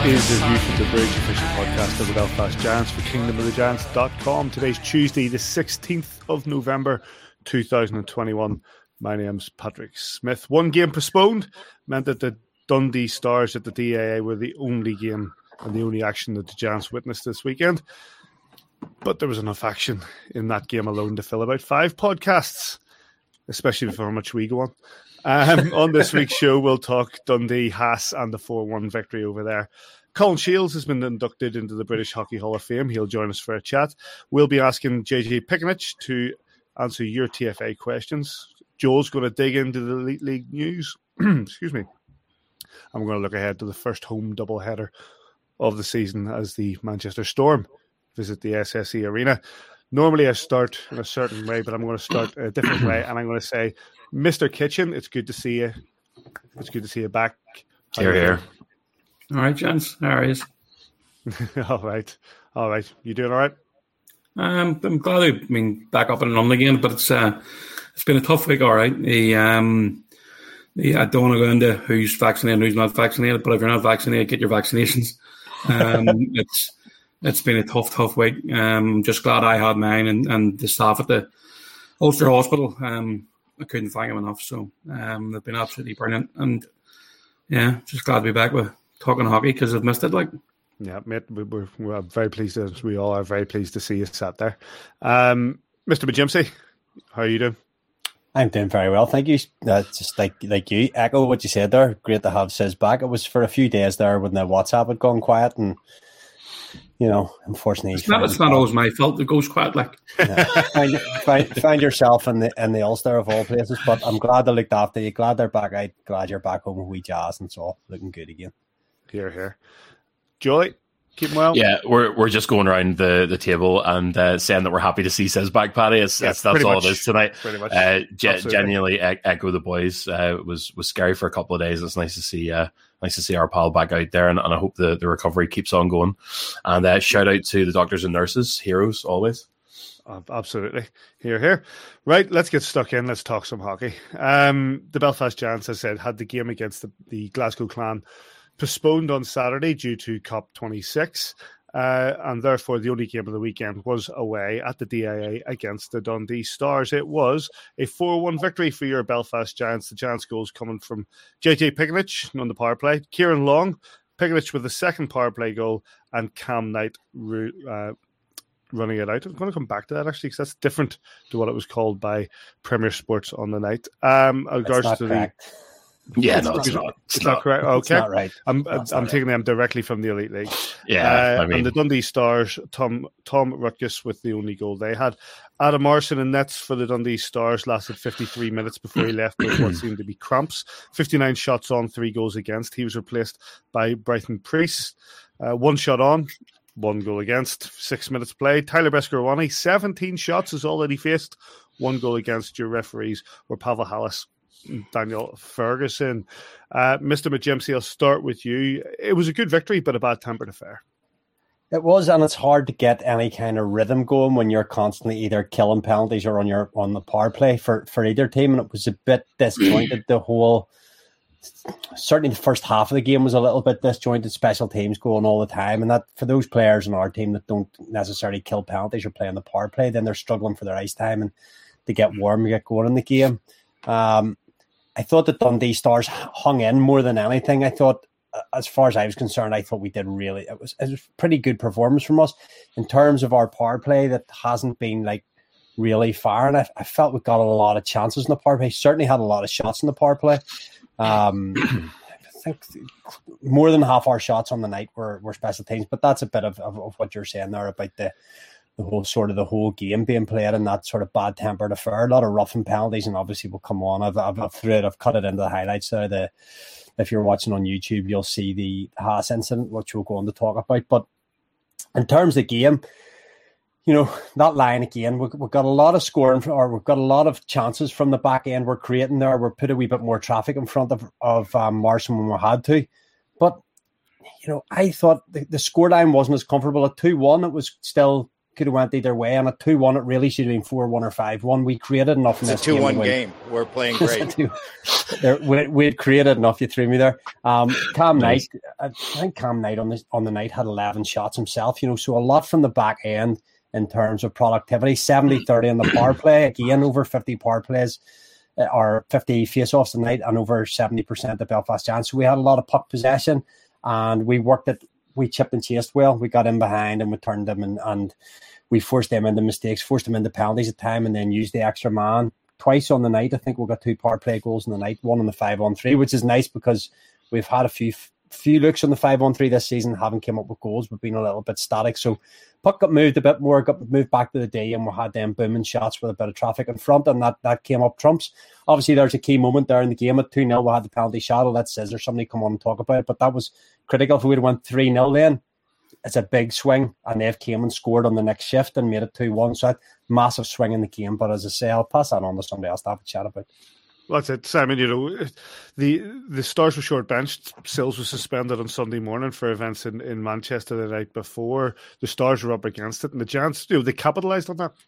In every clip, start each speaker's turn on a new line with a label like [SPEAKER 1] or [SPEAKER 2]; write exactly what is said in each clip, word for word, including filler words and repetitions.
[SPEAKER 1] is the View from the Bridge official podcast of the Belfast Giants for kingdom of the giants dot com. Today's Tuesday, the sixteenth of November, two thousand twenty-one. My name's Patrick Smith. One game postponed meant that the Dundee Stars at the D A A were the only game and the only action that the Giants witnessed this weekend. But there was enough action in that game alone to fill about five podcasts, especially for how much we go on. Um, on this week's show, we'll talk Dundee, Haas, and the four one victory over there. Colin Shields has been inducted into the British Hockey Hall of Fame. He'll join us for a chat. We'll be asking J J Pikanich to answer your T F A questions. Joel's going to dig into the Elite League news. Excuse me. I'm going to look ahead to the first home doubleheader of the season as the Manchester Storm visit the S S E Arena. Normally I start in a certain way, but I'm going to start a different way, and I'm going to say, Mister Kitchen, it's good to see you. It's good to see you back.
[SPEAKER 2] Here, here.
[SPEAKER 3] All right, gents. How are you?
[SPEAKER 1] all right. All right. You doing all right?
[SPEAKER 3] Um, I'm glad I've been back up and running again, but it's uh, it's been a tough week, all right. The, um, the, I don't want to go into who's vaccinated and who's not vaccinated, but if you're not vaccinated, get your vaccinations. Um, it's It's been a tough, tough week. Um, I'm just glad I had mine, and, and the staff at the Ulster Hospital. Um, I couldn't thank them enough. So um, they've been absolutely brilliant. And yeah, just glad to be back with talking hockey because I've missed it. Like,
[SPEAKER 1] yeah, mate, we're, we're very pleased. As we all are very pleased to see you sat there. Um, Mister Majimsey, how are you doing?
[SPEAKER 4] I'm doing very well, thank you. Uh, just like like you, echo what you said there. Great to have Sis back. It was for a few days there when the WhatsApp had gone quiet, and you know, unfortunately,
[SPEAKER 3] it's not, it's not always my fault. It goes quiet, like.
[SPEAKER 4] Yeah. find, find, find yourself in the in the Ulster of all places. But I'm glad they looked after you. Glad they're back out. Glad you're back home with wee Jazz, and it's all looking good again.
[SPEAKER 1] Here, here. Joey, keep well.
[SPEAKER 2] Yeah, we're we're just going around the, the table and uh, saying that we're happy to see Says back, Paddy. It's,
[SPEAKER 1] yeah,
[SPEAKER 2] it's, that's all
[SPEAKER 1] much,
[SPEAKER 2] it is tonight.
[SPEAKER 1] Pretty much.
[SPEAKER 2] Uh, ge- genuinely e- echo the boys. Uh, it was was scary for a couple of days. It's nice to see. Uh, Nice to see our pal back out there, and, and I hope the, the recovery keeps on going. And uh, shout out to the doctors and nurses, heroes always.
[SPEAKER 1] Oh, absolutely. Here, here. Right, let's get stuck in. Let's talk some hockey. Um, the Belfast Giants, as I said, had the game against the, the Glasgow Clan postponed on Saturday due to COP twenty-six. Uh, and therefore, the only game of the weekend was away at the D A A against the Dundee Stars. It was a four one victory for your Belfast Giants. The Giants goals coming from J J Pikanich on the power play, Kieran Long, Pikanich with the second power play goal, and Cam Knight uh, running it out. I'm going to come back to that actually, because that's different to what it was called by Premier Sports on the night. Um, in regards to
[SPEAKER 4] correct.
[SPEAKER 1] the
[SPEAKER 2] Yeah,
[SPEAKER 1] it's
[SPEAKER 2] no,
[SPEAKER 1] not,
[SPEAKER 2] it's not.
[SPEAKER 1] It's, it's not, not correct. Okay,
[SPEAKER 4] it's not right.
[SPEAKER 1] I'm
[SPEAKER 4] That's
[SPEAKER 1] I'm
[SPEAKER 4] not
[SPEAKER 1] taking
[SPEAKER 4] right.
[SPEAKER 1] them directly from the Elite League.
[SPEAKER 2] Yeah,
[SPEAKER 1] uh,
[SPEAKER 2] I mean,
[SPEAKER 1] and the Dundee Stars, Tom Tom Rutgers with the only goal they had. Adam Morrison in nets for the Dundee Stars lasted fifty-three minutes before he left with what seemed to be cramps. fifty-nine shots on, three goals against. He was replaced by Brighton Priest. Uh, one shot on, one goal against. Six minutes played. Tyler Beskorowany, seventeen shots is all that he faced. One goal against. Your referees were Pavel Hallis, Daniel Ferguson. Uh, Mister Majimsey, I'll start with you. It was a good victory, but a bad-tempered affair.
[SPEAKER 4] It was, and it's hard to get any kind of rhythm going when you're constantly either killing penalties or on your on the power play for, for either team, and it was a bit disjointed. The whole, certainly the first half of the game was a little bit disjointed, special teams going all the time, and that for those players in our team that don't necessarily kill penalties or play on the power play, then they're struggling for their ice time and to get warm, get going in the game. Um, I thought that Dundee Stars hung in more than anything. I thought, as far as I was concerned, I thought we did really, it was, it was a pretty good performance from us in terms of our power play that hasn't been like really far. And I, I felt we got a lot of chances in the power play. Certainly had a lot of shots in the power play. Um, I think more than half our shots on the night were, were special teams, but that's a bit of, of, of what you're saying there about the, the whole sort of the whole game being played in that sort of bad tempered affair. A lot of roughing penalties, and obviously we'll come on. I've, I've, I've threw it, I've cut it into the highlights there. The, if you're watching on YouTube, you'll see the Haas incident, which we'll go on to talk about. But in terms of the game, you know, that line again, we, we've got a lot of scoring, or we've got a lot of chances from the back end. We're creating there. We're put a wee bit more traffic in front of, of um, Marson when we had to. But, you know, I thought the, the scoreline wasn't as comfortable. At two one, it was still could have went either way. And at two one, it really should have been four one or five one. We created enough in this
[SPEAKER 5] it's a two one game. game. We're playing great.
[SPEAKER 4] there, we, we had created enough. You threw me there. Um, Cam nice. Knight, I think Cam Knight on the, on the night had eleven shots himself, you know, so a lot from the back end in terms of productivity. seventy thirty in the power play. Again, over fifty power plays uh, or fifty face-offs a night and over seventy percent of Belfast Giants. So we had a lot of puck possession and we worked it. We chipped and chased well. We got in behind and we turned them and, and we forced them into mistakes, forced them into penalties at time, and then used the extra man twice on the night. I think we got two power play goals in the night, one on the five on three, which is nice because we've had a few few looks on the five on three this season, haven't came up with goals, but been a little bit static. So puck got moved a bit more, got moved back to the D, and we had them booming shots with a bit of traffic in front, and that, that came up trumps. Obviously, there's a key moment there in the game at two nil. We had the penalty shot. I'll let Scissor somebody come on and talk about it, but that was critical. If we would have went three nil then, it's a big swing, and they've came and scored on the next shift and made it two one. So that massive swing in the game. But as I say, I'll pass that on to somebody else to have a chat about.
[SPEAKER 1] Well, that's it, Simon. You know, the the Stars were short benched. Sills was suspended on Sunday morning for events in, in Manchester the night before. The Stars were up against it, and the Giants, you know, they capitalised on that.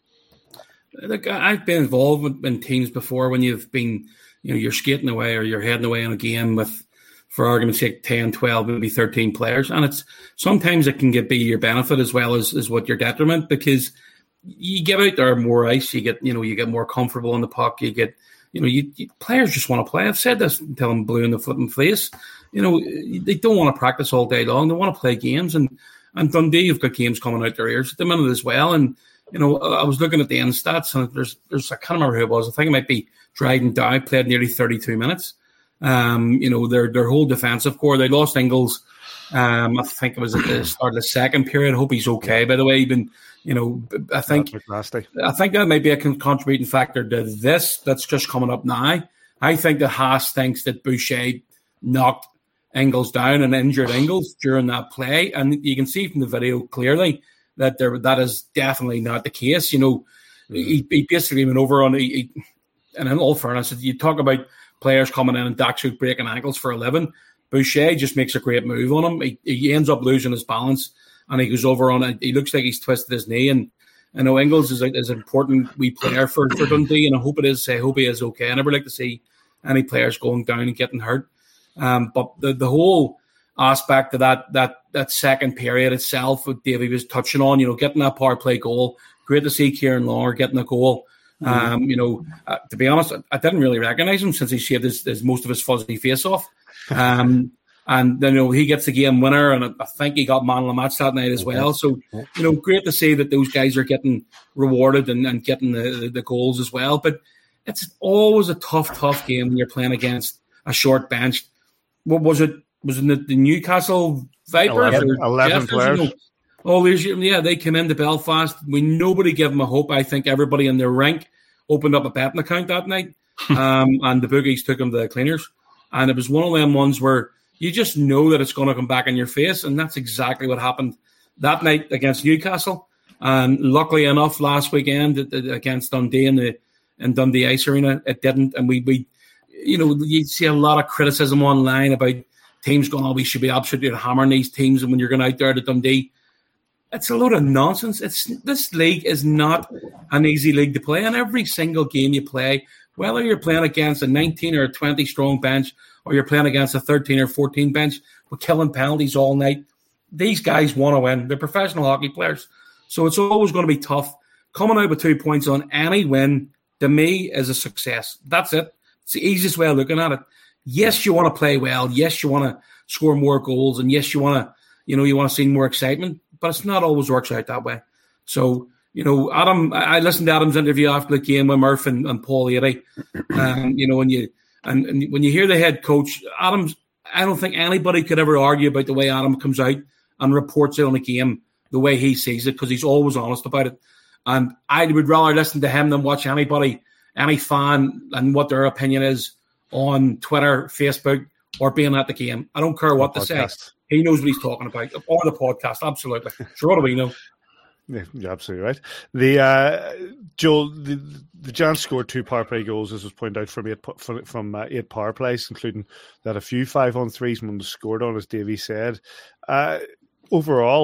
[SPEAKER 3] Look, I've been involved in teams before when you've been, you know, you're skating away or you're heading away in a game with, for argument's sake, ten, twelve, maybe thirteen players. And it's sometimes it can get be your benefit as well as, as what your detriment, because you get out there more ice, you get, you know, you get more comfortable on the puck, you get, you know, you, you players just want to play. I've said this until I'm blue in the flipping face. You know, they don't want to practice all day long. They want to play games. And, and Dundee have got games coming out their ears at the minute as well. And, you know, I was looking at the end stats, and there's, there's I can't remember who it was. I think it might be Dryden Dow, played nearly thirty-two minutes. Um, you know, their their whole defensive core, they lost Ingles. Um, I think it was at the start of the second period. I hope he's okay, by the way. Even, you know, I think I think that might be a contributing factor to this that's just coming up now. I think that Haas thinks that Boucher knocked Ingles down and injured Ingles during that play. And you can see from the video clearly that there that is definitely not the case. You know, mm-hmm. he, he basically went over on, he, he, and in all fairness, you talk about players coming in and Daxuk breaking ankles for a living. Boucher just makes a great move on him. He, he ends up losing his balance and he goes over on it. He looks like he's twisted his knee. And I know Ingles is, a, is an important wee player for, for Dundee, and I hope it is. I hope he is okay. I never like to see any players going down and getting hurt. Um, but the, the whole aspect of that that that second period itself, what Davey was touching on, you know, getting that power play goal. Great to see Kieran Longer getting a goal. Mm-hmm. Um, you know, uh, to be honest, I, I didn't really recognise him since he shaved his, his most of his fuzzy face off. Um, and then, you know, he gets the game winner, and I think he got man of the match that night as well. So, you know, great to see that those guys are getting rewarded and, and getting the, the, the goals as well. But it's always a tough, tough game when you're playing against a short bench. What was it? Was it the, the Newcastle Vipers?
[SPEAKER 1] eleven,
[SPEAKER 3] or
[SPEAKER 1] eleven players.
[SPEAKER 3] You know? Oh, yeah, they came into Belfast. We nobody gave them a hope. I think everybody in their rank opened up a betting account that night, um, and the bookies took them to the cleaners. And it was one of them ones where you just know that it's going to come back in your face, and that's exactly what happened that night against Newcastle. And luckily enough, last weekend against Dundee in the in Dundee Ice Arena, it didn't. And we, we, you know, you see a lot of criticism online about teams going, "Oh, we should be absolutely hammering these teams," and when you're going out there to Dundee. It's a load of nonsense. It's this league is not an easy league to play. And every single game you play, whether you're playing against a nineteen or a twenty strong bench, or you're playing against a thirteen or fourteen bench, we're killing penalties all night. These guys want to win. They're professional hockey players. So it's always going to be tough. Coming out with two points on any win, to me, is a success. That's it. It's the easiest way of looking at it. Yes, you want to play well. Yes, you want to score more goals. And yes, you want to, you know, you want to see more excitement. But it's not always works out that way. So, you know, Adam, I listened to Adam's interview after the game with Murph and, and Paul Eadie. Um, you know, when you and, and when you hear the head coach, Adam's, I don't think anybody could ever argue about the way Adam comes out and reports it on a game the way he sees it, because he's always honest about it. And I would rather listen to him than watch anybody, any fan, and what their opinion is on Twitter, Facebook, or being at the game. I don't care what they say. He knows what he's talking about. Or the podcast, absolutely. Sure, what do we know?
[SPEAKER 1] Yeah, you're absolutely right. The uh, Joel, the, the Giants scored two power play goals, as was pointed out, from eight from, from uh, eight power plays, including that a few five on threes when was scored on, as Davey said. Uh, overall,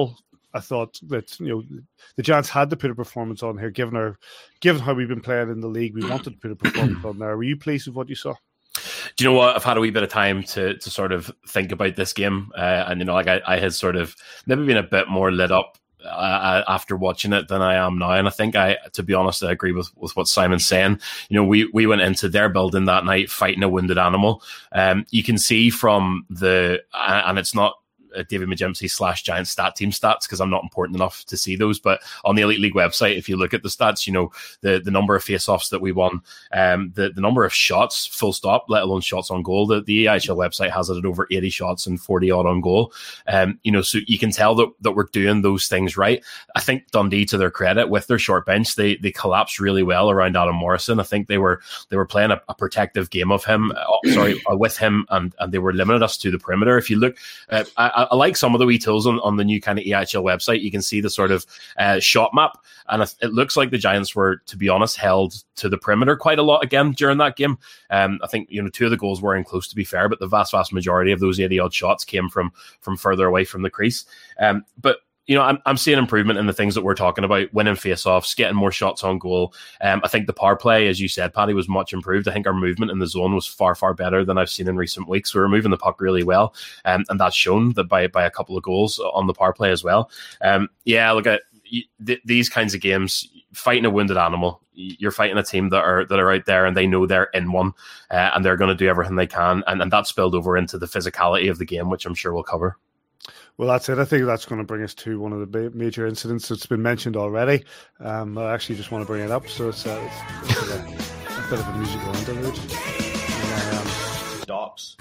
[SPEAKER 1] I thought that, you know, the Giants had to put a performance on here, given our, given how we've been playing in the league. We wanted to put a performance on there. Were you pleased with what you saw?
[SPEAKER 2] Do you know what? I've had a wee bit of time to to sort of think about this game, uh, and you know, like I, I had sort of maybe been a bit more lit up uh, after watching it than I am now. And I think I, to be honest, I agree with, with what Simon's saying. You know, we we went into their building that night fighting a wounded animal. Um, you can see from the, and it's not Uh, David Majimsey slash Giant stat team stats, because I'm not important enough to see those, but on the Elite League website, if you look at the stats, you know, the the number of face-offs that we won, um, the, the number of shots, full stop, let alone shots on goal. The, the E I H L website has it at over eighty shots and forty odd on goal. Um, you know, so you can tell that, that we're doing those things right. I think Dundee, to their credit, with their short bench, they they collapsed really well around Adam Morrison. I think they were they were playing a, a protective game of him, uh, sorry, uh, with him, and and they were limiting us to the perimeter. If you look, uh, I, I like some of the wee tools on, on the new kind of E I H L website. You can see the sort of uh, shot map, and it, it looks like the Giants were, to be honest, held to the perimeter quite a lot again during that game. Um, I think, you know, two of the goals were in close, to be fair, but the vast, vast majority of those eighty odd shots came from from further away from the crease. Um, but you know, I'm I'm seeing improvement in the things that we're talking about: winning face-offs, getting more shots on goal. Um, I think the power play, as you said, Paddy, was much improved. I think our movement in the zone was far, far better than I've seen in recent weeks. We were moving the puck really well, um, and that's shown that by by a couple of goals on the power play as well. Um, yeah, look at th- these kinds of games, fighting a wounded animal. You're fighting a team that are that are out there and they know they're in one, uh, and they're going to do everything they can, and and that spilled over into the physicality of the game, which I'm sure we'll cover.
[SPEAKER 1] Well, that's it. I think that's going to bring us to one of the major incidents that's been mentioned already. Um, I actually just want to bring it up. So it's, uh, it's, it's a, a bit of a musical interlude. Um,
[SPEAKER 2] Dops.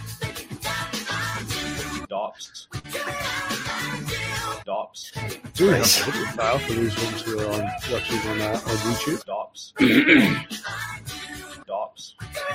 [SPEAKER 2] Dops. Dops.
[SPEAKER 1] Do we have a video file for those ones who are on, watching on, uh, on YouTube?
[SPEAKER 2] Dops. Dops.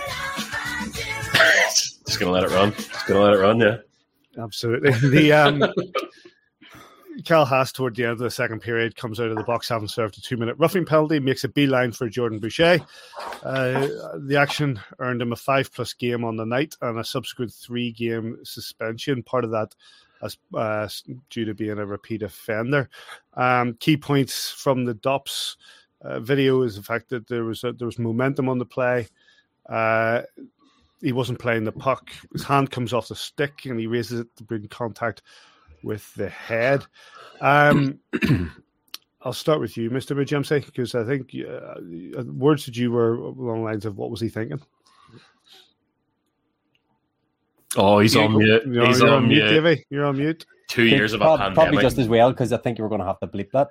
[SPEAKER 2] Just going to let it run. Just going to let it run, yeah.
[SPEAKER 1] Absolutely. The um, Cal Haas, toward the end of the second period, comes out of the box having served a two-minute roughing penalty, makes a beeline for Jordan Boucher. Uh, the action earned him a five-plus game on the night and a subsequent three-game suspension. Part of that as uh, due to being a repeat offender. Um, key points from the Dops uh, video is the fact that there was a, there was momentum on the play. Uh, He wasn't playing the puck. His hand comes off the stick and he raises it to bring contact with the head. Um, I'll start with you, Mister Majimsey, because I think uh, words that you were along the lines of what was he thinking?
[SPEAKER 2] Oh, he's on mute.
[SPEAKER 1] You're,
[SPEAKER 2] he's
[SPEAKER 1] you're
[SPEAKER 2] on,
[SPEAKER 1] on
[SPEAKER 2] mute.
[SPEAKER 1] mute, Davey. You're on mute.
[SPEAKER 2] Two years of a
[SPEAKER 4] probably,
[SPEAKER 2] pandemic.
[SPEAKER 4] Probably just as well, because I think you were going to have to bleep that.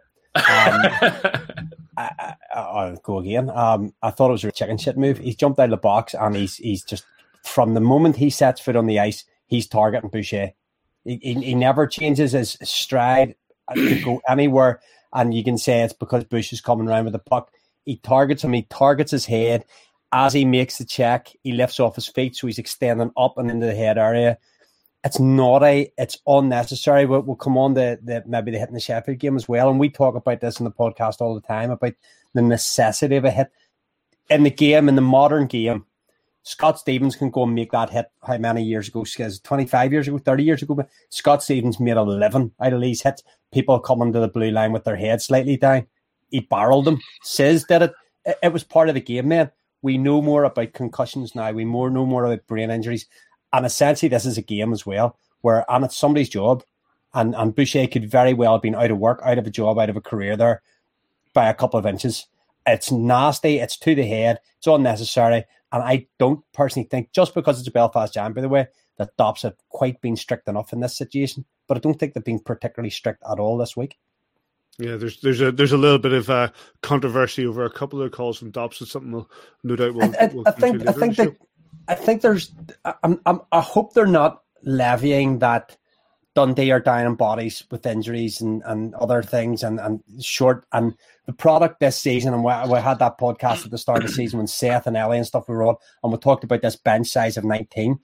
[SPEAKER 4] Um, I, I, I'll go again. Um, I thought it was a chicken shit move. He's jumped out of the box and he's he's just, from the moment he sets foot on the ice, he's targeting Boucher. He, he, he never changes his stride to go anywhere, and you can say it's because Bush is coming around with the puck. He targets him. He targets his head. As he makes the check, he lifts off his feet, so he's extending up and into the head area. It's naughty. It's unnecessary. We'll, we'll come on to the, maybe the hit in the Sheffield game as well, and we talk about this in the podcast all the time, about the necessity of a hit. In the game, in the modern game, Scott Stevens can go and make that hit how many years ago? twenty-five years ago, thirty years ago. But Scott Stevens made eleven out of these hits. People coming to the blue line with their head slightly down. He barreled them. Sis did it. It, it was part of the game, man. We know more about concussions now. We more know more about brain injuries. And essentially, this is a game as well, where, and it's somebody's job. And, and Boucher could very well have been out of work, out of a job, out of a career there by a couple of inches. It's nasty. It's to the head. It's unnecessary. And I don't personally think, just because it's a Belfast Giant, by the way, that Dops have quite been strict enough in this situation. But I don't think they've been particularly strict at all this week.
[SPEAKER 1] Yeah, there's there's a there's a little bit of uh, controversy over a couple of calls from Dops. It's something we'll no doubt we'll.
[SPEAKER 4] I, I,
[SPEAKER 1] we'll
[SPEAKER 4] I think I think that I think there's. I'm, I'm, I hope they're not levying that Dundee are down in bodies with injuries and, and other things and, and short and the product this season. And we, we had that podcast at the start of the season when Seth and Ellie and stuff were on, and we talked about this bench size of nineteen.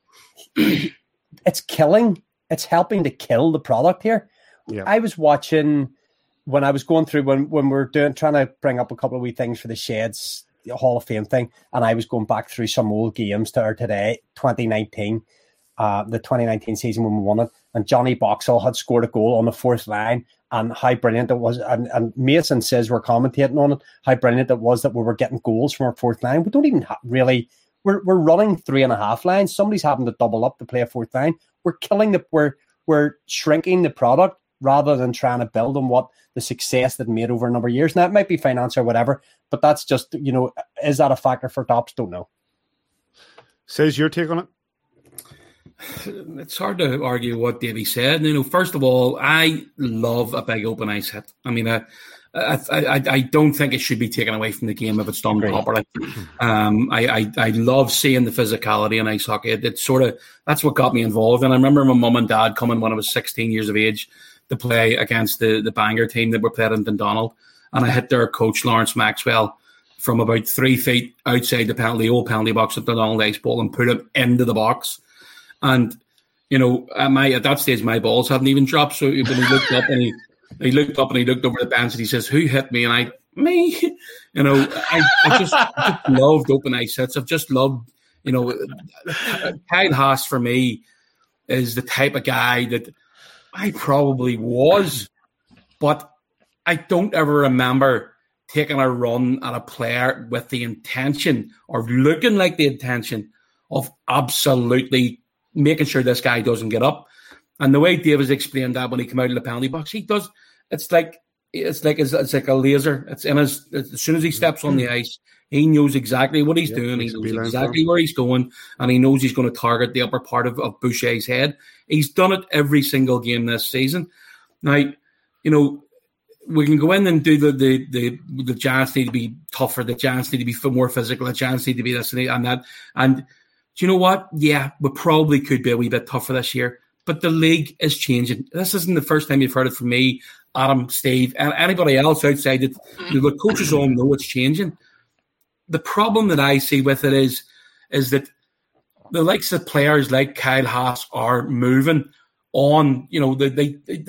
[SPEAKER 4] It's killing. It's helping to kill the product here.
[SPEAKER 1] Yeah.
[SPEAKER 4] I was watching when I was going through when when we we're doing trying to bring up a couple of wee things for the Sheds Hall of Fame thing, and I was going back through some old games to our today, twenty nineteen, uh, the twenty nineteen season when we won it, and Johnny Boxall had scored a goal on the fourth line, and how brilliant it was. And, and Mason says we're commentating on it, how brilliant it was that we were getting goals from our fourth line. We don't even ha- really, we're we're running three and a half lines. Somebody's having to double up to play a fourth line. We're killing the, we're, we're shrinking the product rather than trying to build on what the success that made over a number of years. Now, it might be finance or whatever, but that's just, you know, is that a factor for tops? Don't know.
[SPEAKER 1] Says your take on it?
[SPEAKER 3] It's hard to argue what Davey said. You know, first of all, I love a big open ice hit. I mean, I, I, I, I don't think it should be taken away from the game if it's done
[SPEAKER 4] Great.
[SPEAKER 3] properly. Um, I, I, I love seeing the physicality in ice hockey. It, it's sort of, that's what got me involved. And I remember my mum and dad coming when I was sixteen years of age to play against the, the Bangor team that were playing in Dundonald. And I hit their coach, Lawrence Maxwell, from about three feet outside the penalty, old penalty box at Dundonald Ice Bowl and put him into the box. And, you know, at, my, at that stage, my balls hadn't even dropped. So when he looked up and he, he looked up and he looked over the bench and he says, "Who hit me?" And I, me, you know, I, I, just, I just loved open ice hits. I've just loved, you know, Kyle Haas for me is the type of guy that I probably was, but I don't ever remember taking a run at a player with the intention or looking like the intention of absolutely making sure this guy doesn't get up. And the way Davis explained that when he came out of the penalty box, he does. It's like it's like it's, it's like a laser. It's in his. As soon as he steps on the ice, he knows exactly what he's yep, doing. He knows exactly where he's going, and he knows he's going to target the upper part of, of Boucher's head. He's done it every single game this season. Now, you know, we can go in and do the the the, the Giants need to be tougher. The Giants need to be more physical. The Giants need to be this and that. And do you know what? Yeah, we probably could be a wee bit tougher this year. But the league is changing. This isn't the first time you've heard it from me, Adam, Steve, and anybody else outside it. You know, the coaches all know it's changing. The problem that I see with it is, is that the likes of players like Kyle Haas are moving on. You know, they, they, they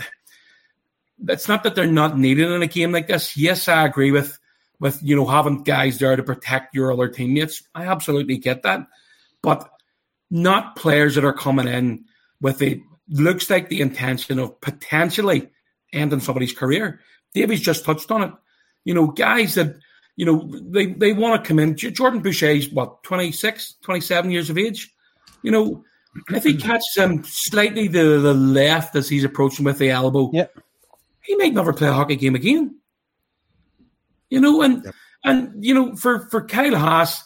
[SPEAKER 3] it's not that they're not needed in a game like this. Yes, I agree with, with you know, having guys there to protect your other teammates. I absolutely get that. But not players that are coming in with a looks like the intention of potentially ending somebody's career. Davies just touched on it. You know, guys that, you know, they, they want to come in. Jordan Boucher's, what, twenty-six, twenty-seven years of age? You know, if he catches him slightly to the left as he's approaching with the elbow,
[SPEAKER 4] yep.
[SPEAKER 3] he might never play a hockey game again. You know, and, yep. and you know, for, for Kyle Haas,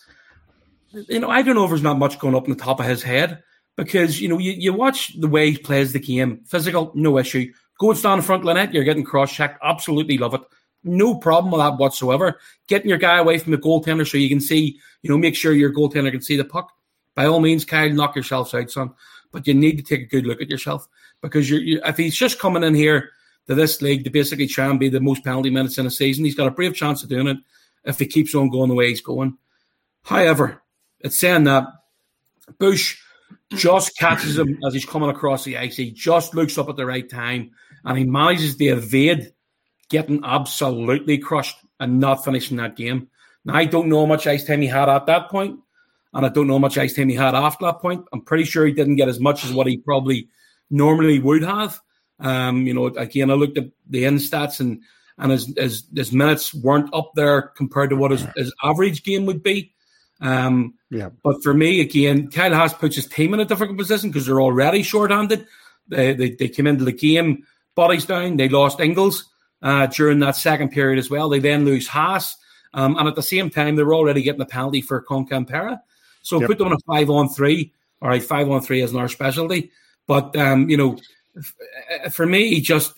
[SPEAKER 3] you know, I don't know if there's not much going up in the top of his head. Because, you know, you, you watch the way he plays the game. Physical, no issue. Go and stand in front of the net, you're getting cross-checked. Absolutely love it. No problem with that whatsoever. Getting your guy away from the goaltender so you can see, you know, make sure your goaltender can see the puck. By all means, Kyle, knock yourself out, son. But you need to take a good look at yourself. Because you're, you, if he's just coming in here to this league to basically try and be the most penalty minutes in a season, he's got a brave chance of doing it if he keeps on going the way he's going. However, it's saying that Bush just catches him as he's coming across the ice. He just looks up at the right time and he manages to evade getting absolutely crushed and not finishing that game. Now, I don't know how much ice time he had at that point, and I don't know how much ice time he had after that point. I'm pretty sure he didn't get as much as what he probably normally would have. Um, you know, again, I looked at the end stats and, and his, his, his minutes weren't up there compared to what his, his average game would be. Um, yeah. But for me, again, Kyle Haas puts his team in a difficult position because they're already short-handed. They, they they came into the game, bodies down. They lost Ingles uh, during that second period as well. They then lose Haas. Um, and at the same time, they were already getting a penalty for Concampera. So yep. put them on a five-on-three. All right, five-on-three isn't our specialty. But, um, you know, f- for me, he just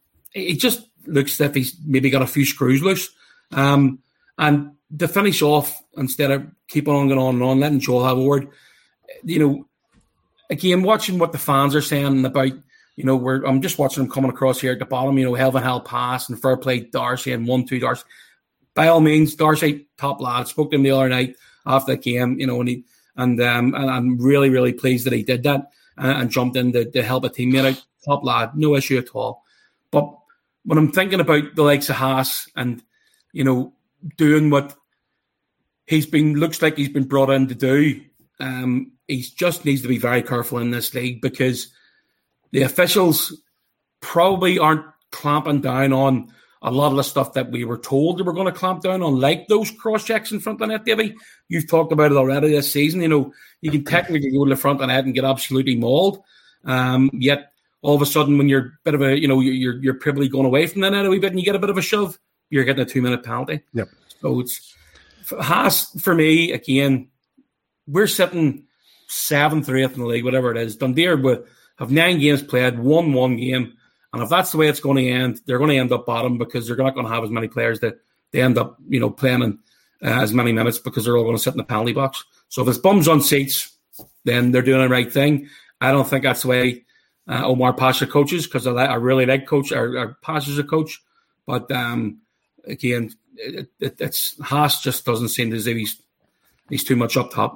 [SPEAKER 3] he just looks as if he's maybe got a few screws loose. Um, and to finish off, instead of keeping on going on and on, letting Joel have a word, you know, again, watching what the fans are saying about, you know, we're, I'm just watching them coming across here at the bottom, you know, hell and hell pass and fair play Darcy and one, two Darcy. By all means, Darcy, top lad, spoke to him the other night after the game, you know, and he, and, um, and I'm really, really pleased that he did that uh, and jumped in to, to help a teammate out. Top lad, no issue at all. But when I'm thinking about the likes of Haas and, you know, doing what he's been, looks like he's been brought in to do, um, he just needs to be very careful in this league because the officials probably aren't clamping down on a lot of the stuff that we were told they were going to clamp down on, like those cross-checks in front of the net, Davey. You've talked about it already this season. You know, you can technically go to the front of the net and get absolutely mauled. Um, yet, all of a sudden, when you're a bit of a, you know, you're you're probably going away from the net a wee bit and you get a bit of a shove, you're getting a two-minute penalty.
[SPEAKER 1] Yep.
[SPEAKER 3] So it's, Haas, for me, again, we're sitting seventh or eighth in the league, whatever it is. Dundee will have nine games played, won one game. And if that's the way it's going to end, they're going to end up bottom because they're not going to have as many players that they end up, you know, playing in uh, as many minutes because they're all going to sit in the penalty box. So if it's bums on seats, then they're doing the right thing. I don't think that's the way uh, Omar Pasha coaches because I, I really like coach or, or Pasha as a coach. But um, again, it, it, it's Haas just doesn't seem as if he's he's too much up top.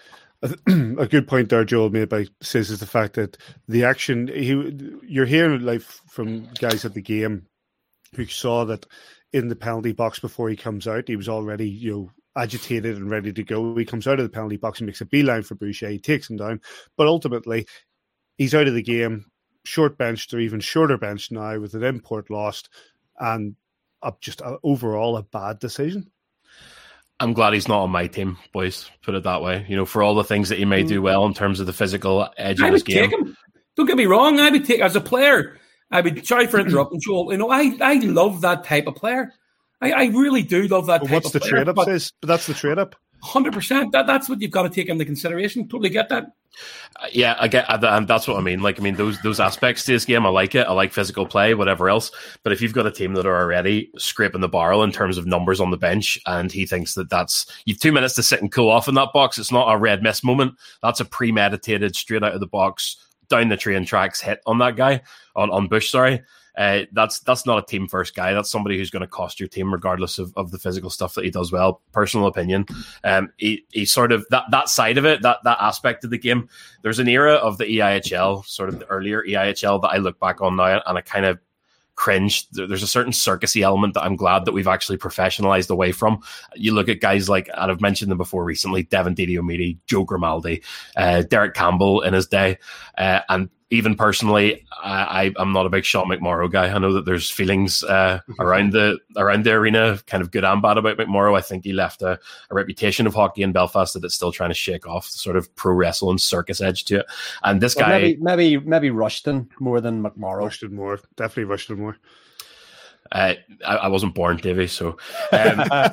[SPEAKER 1] A good point there, Joel made by says is the fact that the action he you're hearing like from guys at the game who saw that in the penalty box before he comes out, he was already you know agitated and ready to go. He comes out of the penalty box and makes a beeline for Boucher. He takes him down, but ultimately he's out of the game, short benched or even shorter benched now with an import lost, and uh, just uh, overall a bad decision.
[SPEAKER 2] I'm glad he's not on my team, boys. Put it that way. You know, for all the things that he may do well in terms of the physical edge
[SPEAKER 3] I
[SPEAKER 2] of his
[SPEAKER 3] would
[SPEAKER 2] game.
[SPEAKER 3] Take him. Don't get me wrong. I would take as a player. I would. Sorry for interrupting, Joel. You know, I, I love that type of player. I, I really do love that.
[SPEAKER 1] But
[SPEAKER 3] type
[SPEAKER 1] what's
[SPEAKER 3] of
[SPEAKER 1] the
[SPEAKER 3] player,
[SPEAKER 1] trade up
[SPEAKER 3] but
[SPEAKER 1] says? But that's the trade up.
[SPEAKER 3] Hundred percent. That that's what you've got to take into consideration. Totally get that.
[SPEAKER 2] Uh, yeah, I get, and that's what I mean. Like, I mean, those those aspects to this game, I like it. I like physical play, whatever else. But if you've got a team that are already scraping the barrel in terms of numbers on the bench, and he thinks that that's you've two minutes to sit and cool off in that box, it's not a red mist moment. That's a premeditated, straight out of the box, down the train tracks hit on that guy on on Bush. Sorry. Uh, that's that's not a team first guy. That's somebody who's going to cost your team regardless of, of the physical stuff that he does well. Personal opinion. Um, he, he sort of that, that side of it, that that aspect of the game. There's an era of the E I H L, sort of the earlier E I H L that I look back on now and I kind of cringe. There's a certain circusy element that I'm glad that we've actually professionalized away from. You look at guys like, and I've mentioned them before recently, Devin Didi-Omidi, Joe Grimaldi, uh, Derek Campbell in his day, uh, and even personally, I, I, I'm not a big Sean McMorrow guy. I know that there's feelings uh, around the around the arena, kind of good and bad about McMorrow. I think he left a, a reputation of hockey in Belfast that it's still trying to shake off, the sort of pro wrestling circus edge to it. And this well, guy,
[SPEAKER 4] maybe, maybe maybe Rushton more than McMorrow.
[SPEAKER 1] Rushton more, definitely Rushton more.
[SPEAKER 2] Uh, I, I wasn't born, Davey, so. Um, uh,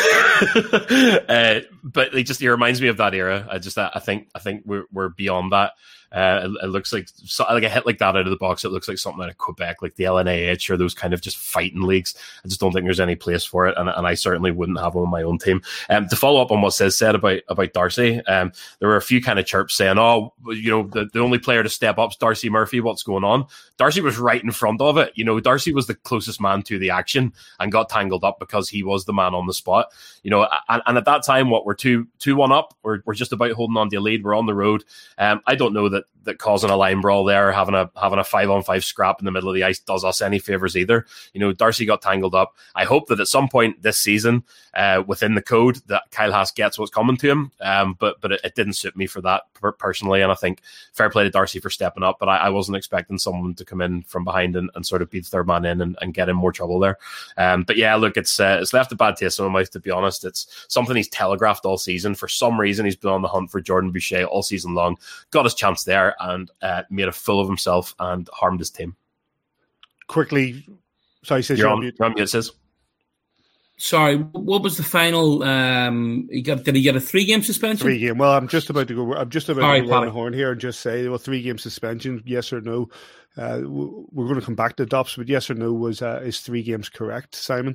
[SPEAKER 2] but it just it reminds me of that era. I just I think I think we're we're beyond that. Uh, it, it looks like so, like a hit like that out of the box. It looks like something out of Quebec, like the L N A H or those kind of just fighting leagues. I just don't think there's any place for it, and, and I certainly wouldn't have one on my own team. Um, to follow up on what Sis said about about Darcy, um, there were a few kind of chirps saying, "Oh, you know, the, the only player to step up is Darcy Murphy. What's going on?" Darcy was right in front of it. You know, Darcy was the closest man to the action and got tangled up because he was the man on the spot. You know, and, and at that time, what we're two two one up. We're we're just about holding on to a lead. We're on the road. Um, I don't know that. that causing a line brawl there, having a having a five on five scrap in the middle of the ice does us any favors either. You know, Darcy got tangled up. I hope that at some point this season, uh, within the code, that Kyle Haas gets what's coming to him. Um, but but it, it didn't suit me for that personally, and I think fair play to Darcy for stepping up. But I, I wasn't expecting someone to come in from behind and, and sort of be the third man in and, and get in more trouble there. Um, but yeah, look, it's uh, it's left a bad taste in my mouth, to be honest. It's something he's telegraphed all season. For some reason, he's been on the hunt for Jordan Boucher all season long. Got his chance there and uh, made a fool of himself and harmed his team.
[SPEAKER 1] Quickly, sorry, says
[SPEAKER 2] you're,
[SPEAKER 1] you're
[SPEAKER 2] on, you're on mute, says.
[SPEAKER 3] Sorry, what was the final? Um, he got did he get a three game suspension?
[SPEAKER 1] Three game. Well, I'm just about to go. I'm just about
[SPEAKER 3] All
[SPEAKER 1] to
[SPEAKER 3] right,
[SPEAKER 1] go on the horn here and just say, well, three game suspension, yes or no. Uh, we're going to come back to Dops, but yes or no was uh, is three games correct, Simon?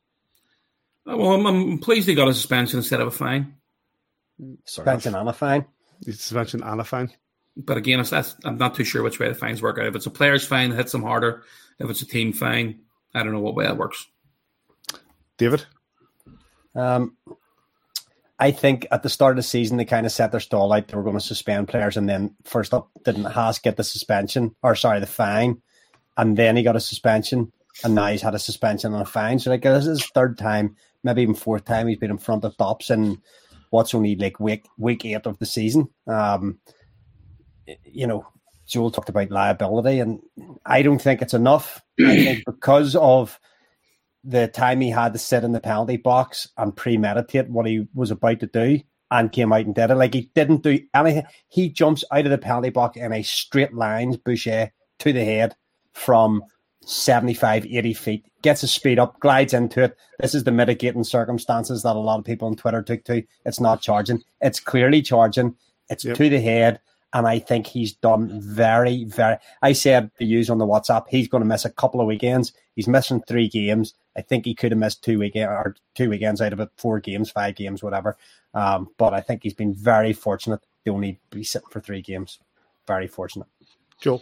[SPEAKER 3] Well, I'm, I'm pleased he got a suspension instead of a fine.
[SPEAKER 4] Suspension and a fine.
[SPEAKER 1] Suspension and a fine.
[SPEAKER 3] But again, that's, I'm not too sure which way the fines work out. If it's a player's fine, it hits them harder. If it's a team fine, I don't know what way that works.
[SPEAKER 1] David?
[SPEAKER 4] Um, I think at the start of the season, they kind of set their stall out. They were going to suspend players, and then first up, didn't Haas get the suspension, or sorry, the fine, and then he got a suspension, and now he's had a suspension and a fine. So like this is his third time, maybe even fourth time he's been in front of Dops in what's only like week week eight of the season. Um, you know, Joel talked about liability, and I don't think it's enough. I think because of the time he had to sit in the penalty box and premeditate what he was about to do and came out and did it. Like, he didn't do anything. He jumps out of the penalty box in a straight line, Boucher, to the head from seventy-five, eighty feet, gets his speed up, glides into it. This is the mitigating circumstances that a lot of people on Twitter took to. It's not charging. It's clearly charging. It's yep. to the head. And I think he's done very, very... I said to use on the WhatsApp, he's going to miss a couple of weekends. He's missing three games. I think he could have missed two weekend or two weekends out of it, four games, five games, whatever. Um, but I think he's been very fortunate to only be sitting for three games. Very fortunate.
[SPEAKER 1] Joel?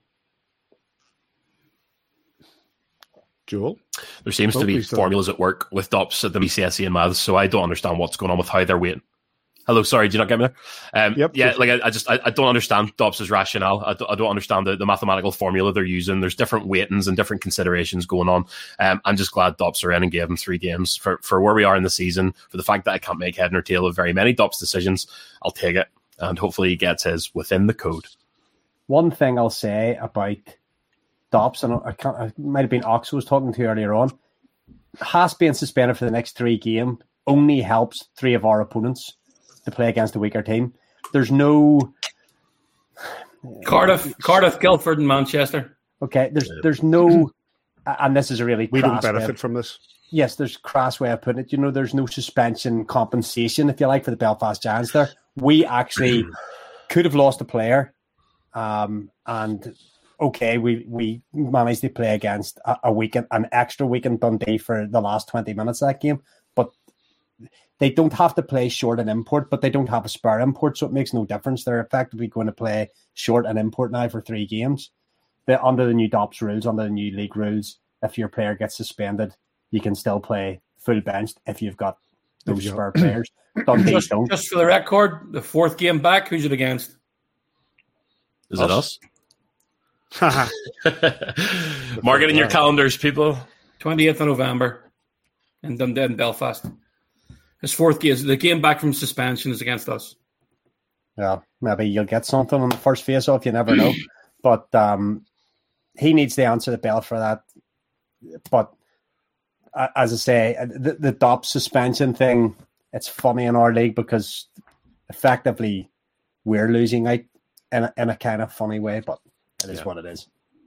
[SPEAKER 1] Joel?
[SPEAKER 2] There seems oh, to be formulas at work with D O P S at the B C S E and maths, so I don't understand what's going on with how they're waiting. Hello, sorry, did you not get me there? Um, yep, yeah, like I, I just I, I don't understand D O P S's rationale. I don't, I don't understand the, the mathematical formula they're using. There's different weightings and different considerations going on. Um, I'm just glad D O P S are in and gave him three games for, for where we are in the season. For the fact that I can't make head nor tail of very many D O P S decisions, I'll take it, and hopefully he gets his within the code.
[SPEAKER 4] One thing I'll say about D O P S, and I can't, it might have been Ox was talking to earlier on, Haas being suspended for the next three games only helps three of our opponents to play against a weaker team. There's no
[SPEAKER 3] Cardiff, Cardiff, Guildford, and Manchester.
[SPEAKER 4] Okay, there's there's no, and this is a really
[SPEAKER 1] we don't benefit
[SPEAKER 4] of,
[SPEAKER 1] from this.
[SPEAKER 4] Yes, there's crass way of putting it. You know, there's no suspension compensation, if you like, for the Belfast Giants. There, we actually could have lost a player, um, and okay, we we managed to play against a, a weekend, an extra weekend Dundee for the last twenty minutes of that game, but they don't have to play short and import, but they don't have a spare import, so it makes no difference. They're effectively going to play short and import now for three games. They're under the new D O P S rules, under the new league rules, if your player gets suspended, you can still play full benched if you've got those spare players.
[SPEAKER 3] Just, just for the record, the fourth game back, who's it against?
[SPEAKER 2] Is us? it us? Mark it in your calendars, people.
[SPEAKER 3] twenty-eighth of November in Dundee and Belfast. His fourth game, the game back from suspension is against us.
[SPEAKER 4] Yeah, maybe you'll get something on the first face-off. You never know. But um, he needs to answer the bell for that. But uh, as I say, the, the D O P S suspension thing, it's funny in our league because effectively we're losing out in a, in a kind of funny way, but it is yeah. what it is.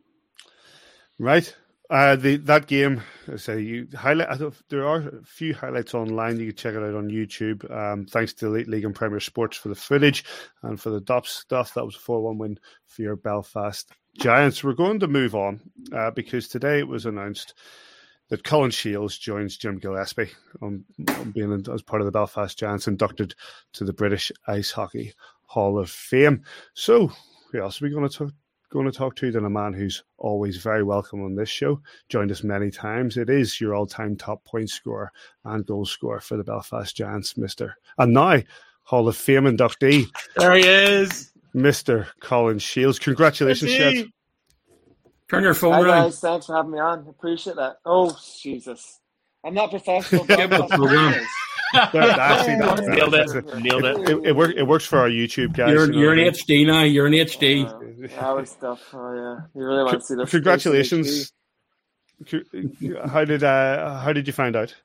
[SPEAKER 1] Right. Uh, the that game, I say you highlight. I thought there are a few highlights online. You can check it out on YouTube. Um, thanks to Elite League and Premier Sports for the footage and for the D O P S stuff. That was a four one win for your Belfast Giants. We're going to move on uh, because today it was announced that Colin Shields joins Jim Gillespie on, on being in, as part of the Belfast Giants, inducted to the British Ice Hockey Hall of Fame. So, who else are we going to talk? Going to talk to than a man who's always very welcome on this show, joined us many times. It is your all-time top point scorer and goal scorer for the Belfast Giants, Mister And now, Hall of Fame inductee.
[SPEAKER 2] There he is.
[SPEAKER 1] Mister Colin Shields. Congratulations, Shed.
[SPEAKER 3] Turn your phone
[SPEAKER 6] Hi,
[SPEAKER 3] around.
[SPEAKER 6] guys. Thanks for having me on. Appreciate that. Oh, Jesus. I'm not professional.
[SPEAKER 3] Give it the program.
[SPEAKER 1] That, actually, that's,
[SPEAKER 2] Nailed
[SPEAKER 1] that's,
[SPEAKER 2] it.
[SPEAKER 1] that's
[SPEAKER 2] Nailed it.
[SPEAKER 1] It, it, work, it works for our YouTube guys.
[SPEAKER 3] You're,
[SPEAKER 1] you know
[SPEAKER 3] you're in
[SPEAKER 1] I mean?
[SPEAKER 3] H D now. You're in H D.
[SPEAKER 6] Uh, our stuff. Oh, yeah. You really want to see this?
[SPEAKER 1] Congratulations. How did uh, how did you find out?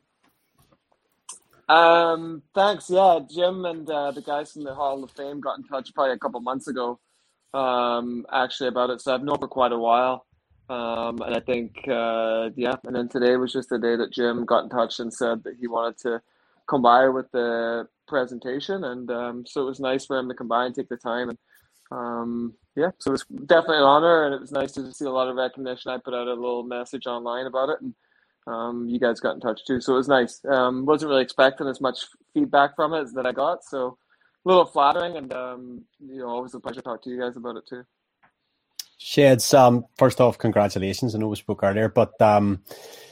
[SPEAKER 6] Um, thanks. Yeah, Jim and uh, the guys from the Hall of Fame got in touch probably a couple months ago, um, actually about it. So I've known for quite a while. Um, and I think, uh, yeah, and then today was just the day that Jim got in touch and said that he wanted to come by with the presentation. And um, so it was nice for him to come by and take the time. And um, yeah, so it was definitely an honor, and it was nice to see a lot of recognition. I put out a little message online about it, and um, you guys got in touch too. So it was nice. Um, wasn't really expecting as much feedback from it as that I got. So a little flattering, and um, you know, always a pleasure to talk to you guys about it too.
[SPEAKER 4] Sheds, um, first off, congratulations. I know we spoke earlier, but um,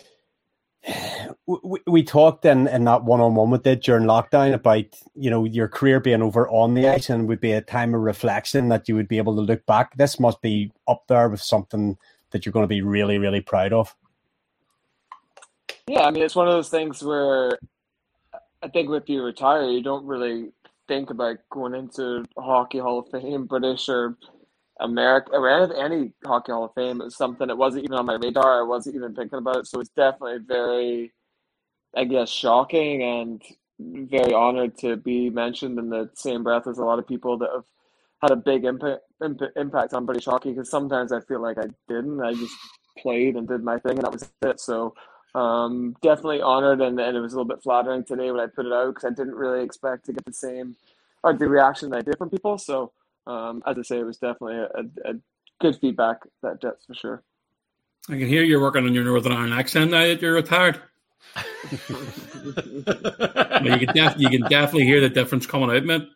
[SPEAKER 4] we, we talked in, in that one-on-one with it during lockdown about, you know, your career being over on the ice and would be a time of reflection that you would be able to look back. This must be up there with something that you're going to be really, really proud of.
[SPEAKER 6] Yeah, I mean, it's one of those things where I think if you retire, you don't really think about going into Hockey Hall of Fame, British or America or any Hockey Hall of Fame. It was something that wasn't even on my radar. I wasn't even thinking about it. So it's definitely very, I guess, shocking and very honored to be mentioned in the same breath as a lot of people that have had a big impact impact on British hockey, because sometimes I feel like I didn't. I just played and did my thing, and that was it. So um, definitely honored, and, and it was a little bit flattering today when I put it out, because I didn't really expect to get the same or the reaction that I did from people. So um, as I say, it was definitely a, a, a good feedback, that that's for sure.
[SPEAKER 3] I can hear you're working on your Northern Ireland accent now that you're retired. you, can def- you can definitely hear the difference coming out, man.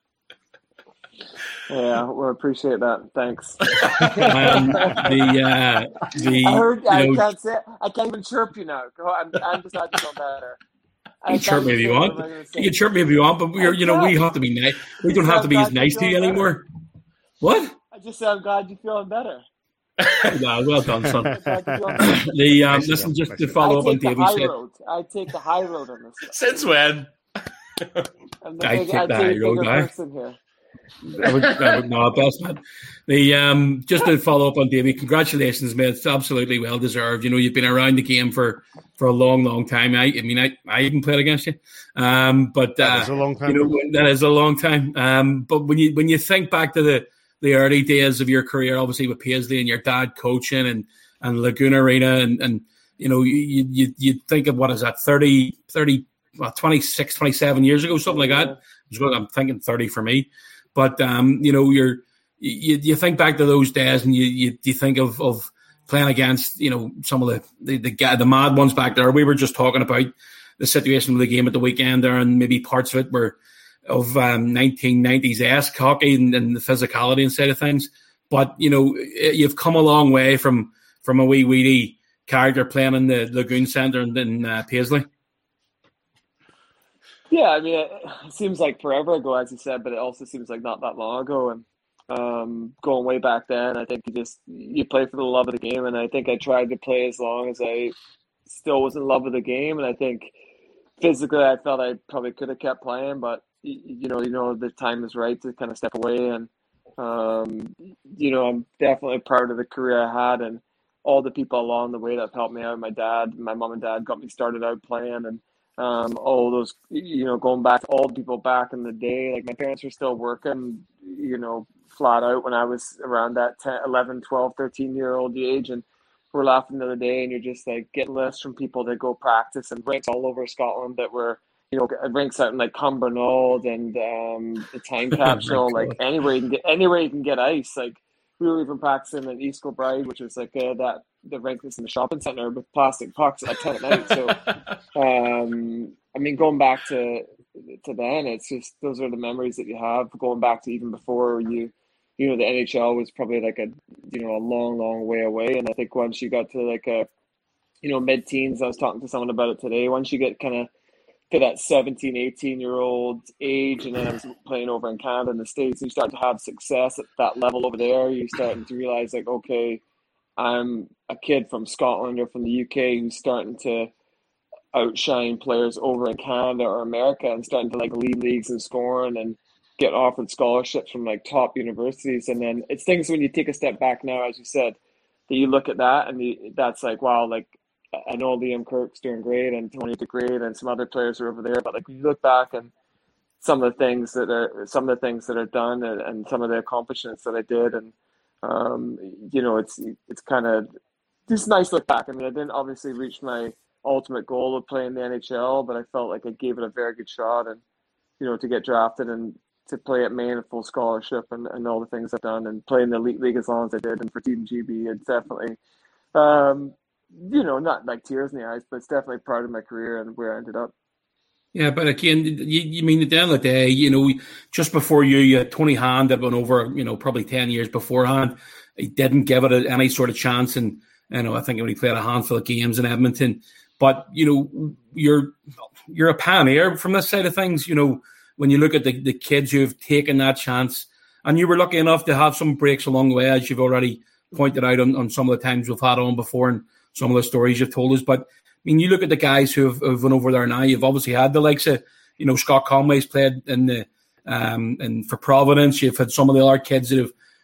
[SPEAKER 6] Yeah, well, appreciate that. Thanks.
[SPEAKER 3] um, the uh, the
[SPEAKER 6] I heard.
[SPEAKER 3] you
[SPEAKER 6] I
[SPEAKER 3] know,
[SPEAKER 6] can't say. I can't even chirp you now. Go. I'm. I'm just not feeling better.
[SPEAKER 3] You can chirp me if you want. You can chirp me if you want, but we're. You know, we have to be nice. We don't have to be as nice to you anymore. What?
[SPEAKER 6] I just said I'm glad you're feeling better.
[SPEAKER 3] Wow, well done, son. the um, listen, just to follow up on Davey said.
[SPEAKER 6] I take the high road on this.
[SPEAKER 2] Since when?
[SPEAKER 6] I'm the
[SPEAKER 3] I
[SPEAKER 6] big,
[SPEAKER 3] take
[SPEAKER 6] I
[SPEAKER 3] the
[SPEAKER 6] take
[SPEAKER 3] high road,
[SPEAKER 6] bigger
[SPEAKER 3] guy.
[SPEAKER 6] person here.
[SPEAKER 3] I would, I would not best man. The um, just to follow up on Davey, congratulations, mate. It's absolutely well deserved. You know, you've been around the game for, for a long, long time. I, I mean, I, I even played against you, um, but uh,
[SPEAKER 1] that is a long time.
[SPEAKER 3] You know, that is a long time. Um, but when you when you think back to the, the early days of your career, obviously with Paisley and your dad coaching and, and Lagoon Arena, and, and you know, you you you think of what is that thirty, thirty, well, twenty-six, twenty-seven years ago, something like that. I'm thinking thirty for me. But um, you know, you're you, you think back to those days, and you you, you think of, of playing against, you know, some of the the, the the mad ones back there. We were just talking about the situation of the game at the weekend there, and maybe parts of it were of um, nineteen nineties-esque hockey and, and the physicality and side of things. But you know, you've come a long way from from a wee weedy character playing in the Lagoon Centre in, in uh, Paisley.
[SPEAKER 6] Yeah, I mean, it, it seems like forever ago, as you said, but it also seems like not that long ago. And um, going way back then, I think you just you play for the love of the game, and I think I tried to play as long as I still was in love with the game. And I think physically, I felt I probably could have kept playing, but you know, you know, the time is right to kind of step away. And um, you know, I'm definitely proud of the career I had and all the people along the way that have helped me out. My dad, my mom and dad got me started out playing, and Um, all those, you know, going back to all the people back in the day, like my parents were still working, you know, flat out when I was around that ten, eleven, twelve, thirteen year old age. And we're laughing the other day, and you're just like getting lists from people that go practice and rinks all over Scotland that were, you know, rinks out in like Cumbernauld and um, the Time Capsule, like anywhere you can get, anywhere you can get ice. Like we were even practicing in East Kilbride, which was like uh, that, the rink that's in the shopping centre with plastic pucks at ten at night. So, um, I mean, going back to to then, it's just those are the memories that you have. Going back to even before you, you know, the N H L was probably like a, you know, a long, long way away. And I think once you got to like a, you know, mid teens, I was talking to someone about it today. Once you get kind of to that seventeen, eighteen year old age, and then I was playing over in Canada and the States, and you start to have success at that level over there. You're starting to realize like, okay, I'm a kid from Scotland or from the U K who's starting to outshine players over in Canada or America and starting to like lead leagues and scoring and get offered scholarships from like top universities. And then it's things when you take a step back now, as you said, that you look at that and the, that's like, wow, like I know Liam Kirk's doing great and Tony did great and some other players are over there, but like when you look back and some of the things that are some of the things that are done and, and some of the accomplishments that I did, and um, you know, it's it's kind of just nice to look back. I mean, I didn't obviously reach my ultimate goal of playing the N H L, but I felt like I gave it a very good shot, and you know, to get drafted and to play at Maine, a full scholarship, and, and all the things I've done, and play in the elite league as long as I did, and for Team G B, it's definitely, um, you know, not like tears in the eyes, but it's definitely part of my career and where I ended up.
[SPEAKER 3] Yeah, but again, you, you mean at the end of the day, you know, just before you, you had Tony Hand that went over, you know, probably ten years beforehand. He didn't give it a, any sort of chance, and you know, I think he only played a handful of games in Edmonton. But you know, you're you're a pioneer from this side of things. You know, when you look at the, the kids who have taken that chance, and you were lucky enough to have some breaks along the way, as you've already pointed out on, on some of the times we've had on before, and some of the stories you've told us. But I mean, you look at the guys who have, have went over there now. You've obviously had the likes of, you know, Scott Conway's played in the um and for Providence. You've had some of the other kids that have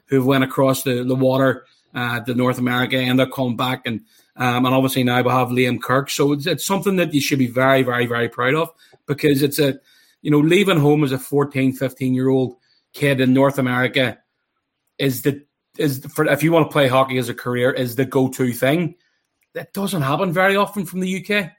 [SPEAKER 3] who went across the, the water uh, to North America and they're coming back. And um, and obviously now we have Liam Kirk. So it's, it's something that you should be very, very, very proud of, because it's a, you know, leaving home as a fourteen, fifteen-year-old kid in North America is the, is the, for if you want to play hockey as a career, is the go-to thing. That doesn't happen very often from the U K.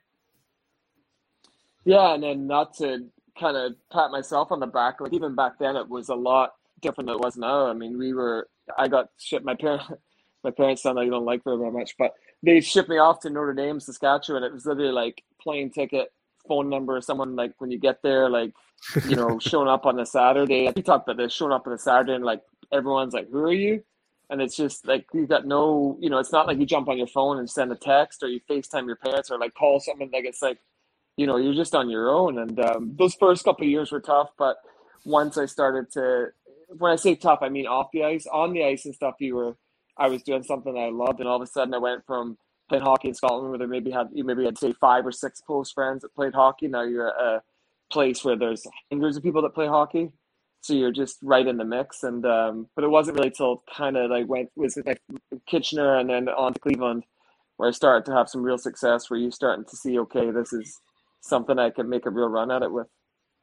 [SPEAKER 6] Yeah, and then not to kind of pat myself on the back, like even back then it was a lot different than it was now. I mean, we were, I got shipped, my parents, my parents sound like you don't like very, very much, but they shipped me off to Notre Dame, Saskatchewan. It was literally like plane ticket, phone number, someone like when you get there, like, you know, showing up on a Saturday. We talked about this, showing up on a Saturday and like everyone's like, who are you? And it's just like, you got no, you know, it's not like you jump on your phone and send a text or you FaceTime your parents or like call someone. Like, it's like, you know, you're just on your own. And um, those first couple of years were tough. But once I started to, when I say tough, I mean off the ice. On the ice and stuff, you were, I was doing something that I loved. And all of a sudden I went from playing hockey in Scotland where there maybe had, you maybe had say five or six close friends that played hockey. Now you're at a place where there's hundreds of people that play hockey. So you're just right in the mix. And, um, but it wasn't really till kind of like went, was like Kitchener and then on to Cleveland where I started to have some real success, where you're starting to see, okay, this is something I can make a real run at it with.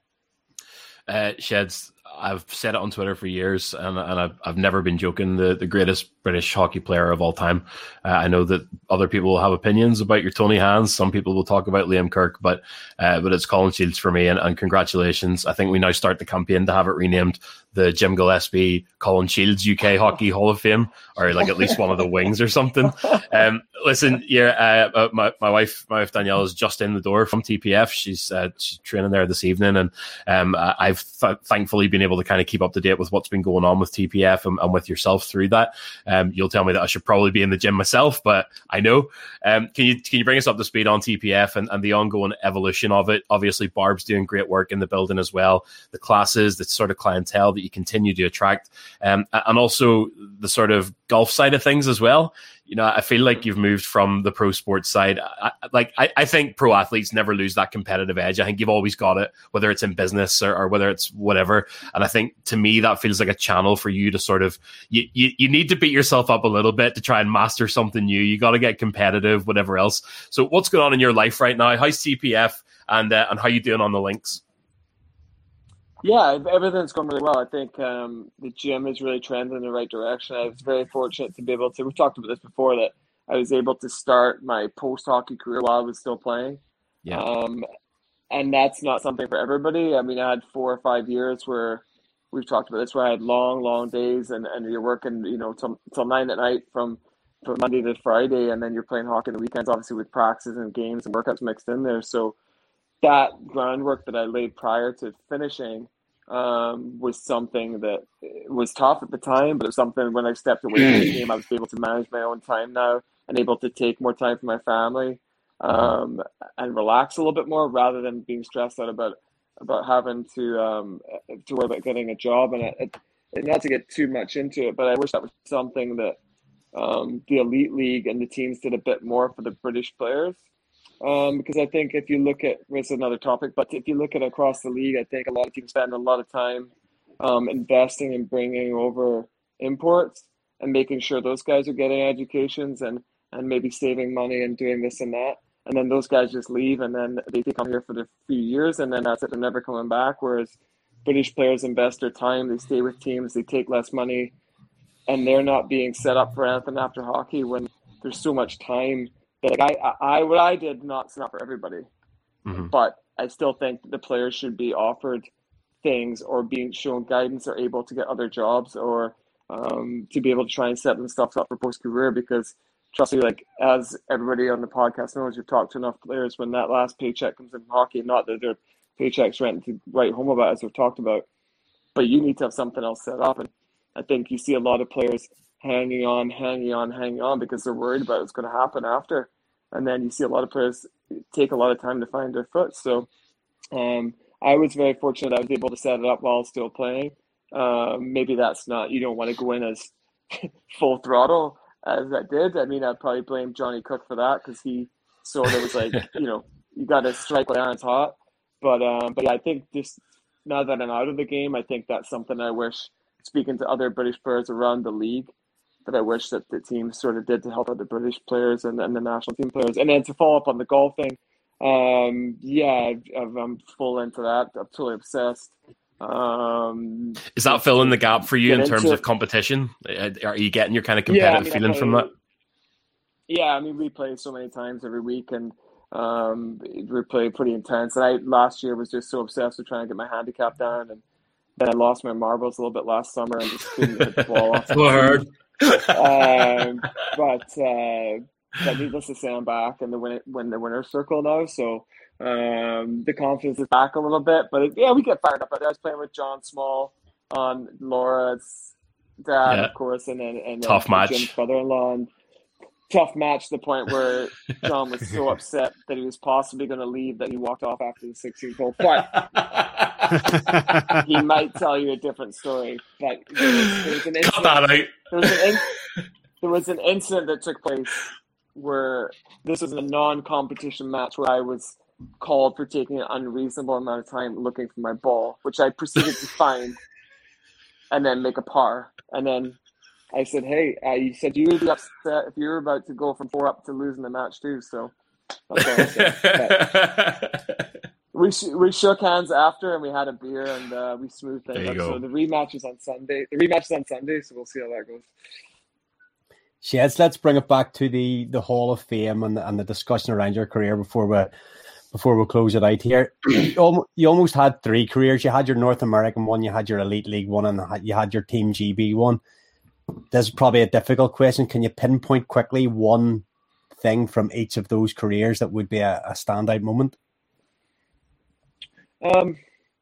[SPEAKER 2] Uh, Sheds, I've said it on Twitter for years, and, and I've, I've never been joking. The, the greatest British hockey player of all time. Uh, I know that other people will have opinions about your Tony Hands. Some people will talk about Liam Kirk, but uh, but it's Colin Shields for me, and, and congratulations. I think we now start the campaign to have it renamed the Jim Gillespie Colin Shields U K Hockey Hall of Fame, or like at least one of the wings or something. Um, listen, yeah, uh, my my wife, my wife Danielle is just in the door from T P F. She's uh, she's training there this evening, and um, I've th- thankfully been able to kind of keep up to date with what's been going on with T P F and, and with yourself through that. Um, you'll tell me that I should probably be in the gym myself, but I know. Um, can you can you bring us up to speed on T P F and, and the ongoing evolution of it? Obviously, Barb's doing great work in the building as well. The classes, the sort of clientele that you continue to attract, um, and also the sort of golf side of things as well. You know, I feel like you've moved from the pro sports side. I, like, I, I think pro athletes never lose that competitive edge. I think you've always got it, whether it's in business or, or whether it's whatever. And I think to me, that feels like a channel for you to sort of, you, you, you need to beat yourself up a little bit to try and master something new. You got to get competitive, whatever else. So what's going on in your life right now? How's T P F and, uh, and how you doing on the links?
[SPEAKER 6] Yeah, everything's going really well. I think um, the gym is really trending in the right direction. I was very fortunate to be able to, we've talked about this before, that I was able to start my post-hockey career while I was still playing.
[SPEAKER 2] Yeah.
[SPEAKER 6] Um, and that's not something for everybody. I mean, I had four or five years where we've talked about this, where I had long, long days and, and you're working, you know, till, till nine at night from, from Monday to Friday, and then you're playing hockey on the weekends, obviously with practices and games and workouts mixed in there. So that groundwork that I laid prior to finishing um, was something that was tough at the time, but it was something when I stepped away from the game, I was able to manage my own time now and able to take more time for my family um, and relax a little bit more rather than being stressed out about about having to um, to worry about getting a job. And it, it, not to get too much into it, but I wish that was something that um, the Elite League and the teams did a bit more for the British players. Um, because I think if you look at, it's another topic, but if you look at across the league, I think a lot of teams spend a lot of time um, investing in bringing over imports and making sure those guys are getting educations and, and maybe saving money and doing this and that. And then those guys just leave and then they come here for the few years and then that's it, they're never coming back. Whereas British players invest their time, they stay with teams, they take less money, and they're not being set up for anything after hockey when there's so much time. Like I, I, what I did not not for everybody, mm-hmm. but I still think the players should be offered things or being shown guidance or able to get other jobs or um, to be able to try and set themselves up for post career. Because trust me, like as everybody on the podcast knows, you've talked to enough players when that last paycheck comes in hockey. Not that their paychecks rent to write home about, as we've talked about, but you need to have something else set up. And I think you see a lot of players hanging on, hanging on, hanging on because they're worried about what's going to happen after. And then you see a lot of players take a lot of time to find their foot. So um, I was very fortunate I was able to set it up while still playing. Um, maybe that's not, you don't want to go in as full throttle as I did. I mean, I'd probably blame Johnny Cook for that because he sort of was like, you know, you got to strike while iron's hot. But, um, but yeah, I think just now that I'm out of the game, I think that's something I wish speaking to other British players around the league that I wish that the team sort of did to help out the British players and, and the national team players. And then to follow up on the golf thing, um, yeah, I'm, I'm full into that. I'm totally obsessed. Um,
[SPEAKER 2] Is that filling the gap for you in terms
[SPEAKER 6] into,
[SPEAKER 2] of competition? Are you getting your kind of competitive
[SPEAKER 6] yeah, I mean,
[SPEAKER 2] feeling
[SPEAKER 6] play,
[SPEAKER 2] from that?
[SPEAKER 6] Yeah, I mean, we play so many times every week, and um, we play pretty intense. And I last year was just so obsessed with trying to get my handicap down, and then I lost my marbles a little bit last summer and just couldn't hit the ball off.
[SPEAKER 3] So hard.
[SPEAKER 6] um, but uh, but needless to say, I'm back in the win, win the winner's circle now, so um, the confidence is back a little bit. But it, yeah, we get fired up. I was playing with John Small on Laura's dad,
[SPEAKER 2] Yeah.
[SPEAKER 6] of course, and then and then
[SPEAKER 2] Tough match.
[SPEAKER 6] Jim's brother-in-law. And tough match to the point where John was so upset that he was possibly going to leave that he walked off after the sixteenth hole. But he might tell you a different story. But there was, there was an
[SPEAKER 2] Cut that out.
[SPEAKER 6] There was, an in, there was an incident that took place where this was a non-competition match where I was called for taking an unreasonable amount of time looking for my ball, which I proceeded to find and then make a par. And then I said, hey, uh, you said you would be upset if you were about to go from four up to losing the match too. So that's all I said. we sh- we shook hands after and we had a beer and uh, we smoothed things up. So the rematch is on Sunday. The rematch is on Sunday, so we'll see how that goes.
[SPEAKER 4] Sheds, let's bring it back to the, the Hall of Fame and the, and the discussion around your career before we before we close it out here. You almost had three careers. You had your North American one, you had your Elite League one, and you had your Team G B one. This is probably a difficult question. Can you pinpoint quickly one thing from each of those careers that would be a, a standout moment?
[SPEAKER 6] Um.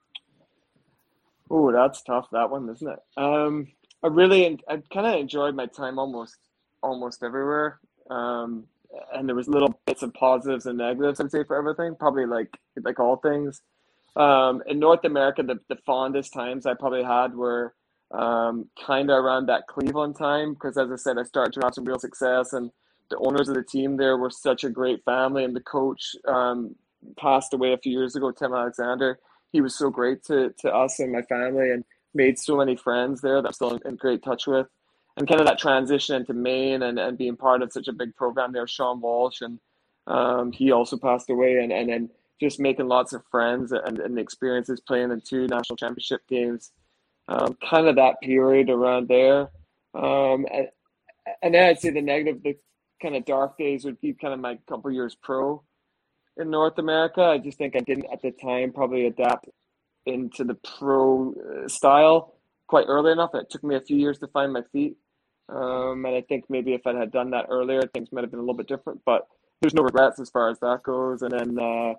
[SPEAKER 6] Oh, that's tough, that one, isn't it? Um, I really, I kind of enjoyed my time almost, almost everywhere. Um, and there was little bits of positives and negatives, I'd say, for everything. Probably like, like all things. Um, in North America, the, the fondest times I probably had were um, kind of around that Cleveland time, because as I said, I started to have some real success, and the owners of the team there were such a great family, and the coach um, passed away a few years ago, Tim Alexander. He was so great to, to us and my family, and made so many friends there that I'm still in, in great touch with. And kind of that transition into Maine and, and being part of such a big program there, Sean Walsh, and um, he also passed away, and, and then just making lots of friends and, and experiences playing in two national championship games. Um, kind of that period around there. Um, and, and then I'd say the negative, the kind of dark days would be kind of my couple years pro in North America. I just think I didn't at the time probably adapt into the pro style quite early enough. It took me a few years to find my feet. Um, and I think maybe if I had done that earlier, things might have been a little bit different, but there's no regrets as far as that goes. And then uh,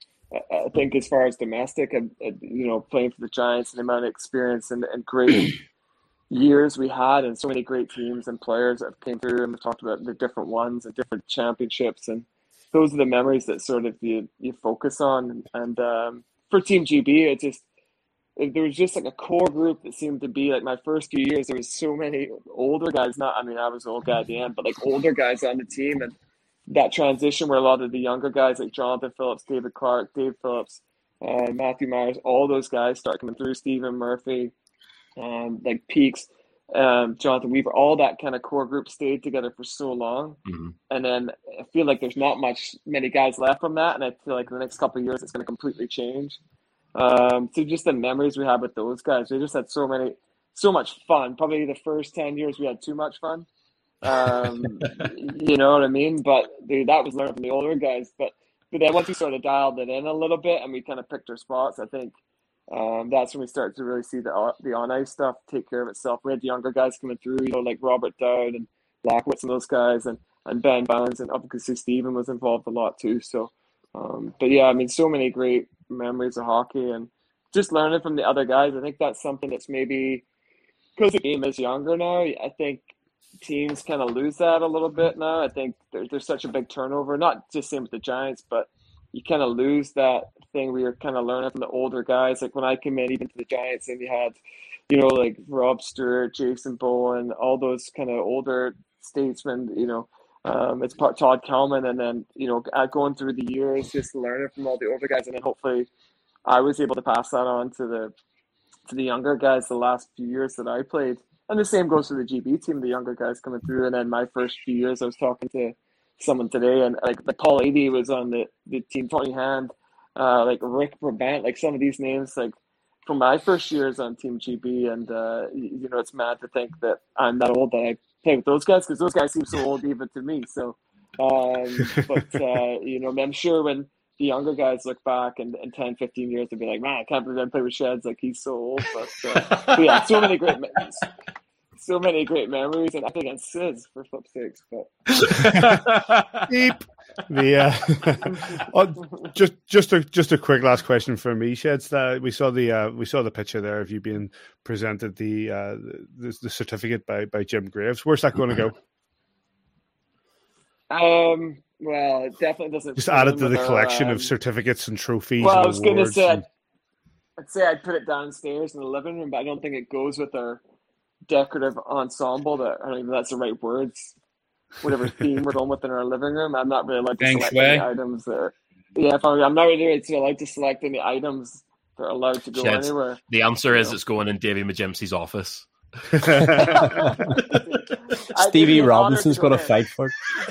[SPEAKER 6] I think as far as domestic, and you know, playing for the Giants and the amount of experience and, and great years we had, and so many great teams and players that came through, and we talked about the different ones and different championships, and those are the memories that sort of you you focus on. And um, for Team G B, it just there was just like a core group that seemed to be like my first few years. There was so many older guys. Not, I mean, I was an old guy at the end, but like older guys on the team, and that transition where a lot of the younger guys like Jonathan Phillips, David Clark, Dave Phillips, uh, Matthew Myers, all those guys start coming through. Stephen Murphy, um, like Peaks, um, Jonathan Weaver, all that kind of core group stayed together for so long.
[SPEAKER 2] Mm-hmm.
[SPEAKER 6] And then I feel like there's not much many guys left from that, and I feel like in the next couple of years it's going to completely change. Um, so just the memories we had with those guys, we just had so many, so much fun. Probably the first ten years we had too much fun. Um, you know what I mean? But dude, that was learned from the older guys. But but then once we sort of dialed it in a little bit and we kind of picked our spots, I think um, that's when we started to really see the the on ice stuff take care of itself. We had the younger guys coming through, you know, like Robert Dowd and Lackwitz and those guys, and and Ben Bounds, and obviously Stephen was involved a lot too. So, um, but yeah, I mean, so many great memories of hockey and just learning from the other guys. I think that's something that's maybe because the game is younger now. I think teams kind of lose that a little bit now. I think there's there's such a big turnover, not just same with the Giants, but you kind of lose that thing where you're kind of learning from the older guys. Like when I came in, even to the Giants, and you had, you know, like Rob Stewart, Jason Bowen, all those kind of older statesmen, you know, um, it's part Todd Kelman, and then, you know, going through the years, just learning from all the older guys, and then hopefully I was able to pass that on to the to the younger guys the last few years that I played. And the same goes for the G B team, the younger guys coming through. And then my first few years, I was talking to someone today, and like the Paul Adey was on the, the team, Tony Hand, uh, like Rick Brabant, like some of these names, like from my first years on Team G B. And, uh, you know, it's mad to think that I'm that old that I play with those guys, because those guys seem so old even to me. So, um, but, uh, you know, I'm sure when the younger guys look back in, in ten, fifteen years, they'll be like, man, I can't believe I play with Sheds. Like, he's so old. But, uh, but yeah, so many great memories. So many great memories. And I think against Sizz, for flip's sakes. But.
[SPEAKER 1] Deep. The, uh, oh, just just a just a quick last question for me, Sheds. That we saw the uh, we saw the picture there of you being presented the uh, the, the certificate by, by Jim Graves. Where's that going to go?
[SPEAKER 6] Um. Well, it definitely doesn't.
[SPEAKER 1] Just add it to the
[SPEAKER 6] our,
[SPEAKER 1] collection
[SPEAKER 6] um,
[SPEAKER 1] of certificates and trophies.
[SPEAKER 6] Well,
[SPEAKER 1] and
[SPEAKER 6] I was going to say,
[SPEAKER 1] and...
[SPEAKER 6] I'd, I'd say I'd put it downstairs in the living room, but I don't think it goes with our decorative ensemble. That I don't even know if that's the right words. Whatever theme we're going with in our living room, I'm not really allowed to
[SPEAKER 3] Feng
[SPEAKER 6] select
[SPEAKER 3] shui.
[SPEAKER 6] any items there. Yeah, if I'm, I'm not really allowed to select any items that are allowed to go
[SPEAKER 2] Sheds.
[SPEAKER 6] anywhere.
[SPEAKER 2] The answer
[SPEAKER 6] You
[SPEAKER 2] is
[SPEAKER 6] know.
[SPEAKER 2] it's going in Davy Majimsey's office.
[SPEAKER 4] Stevie Robinson's got to fight for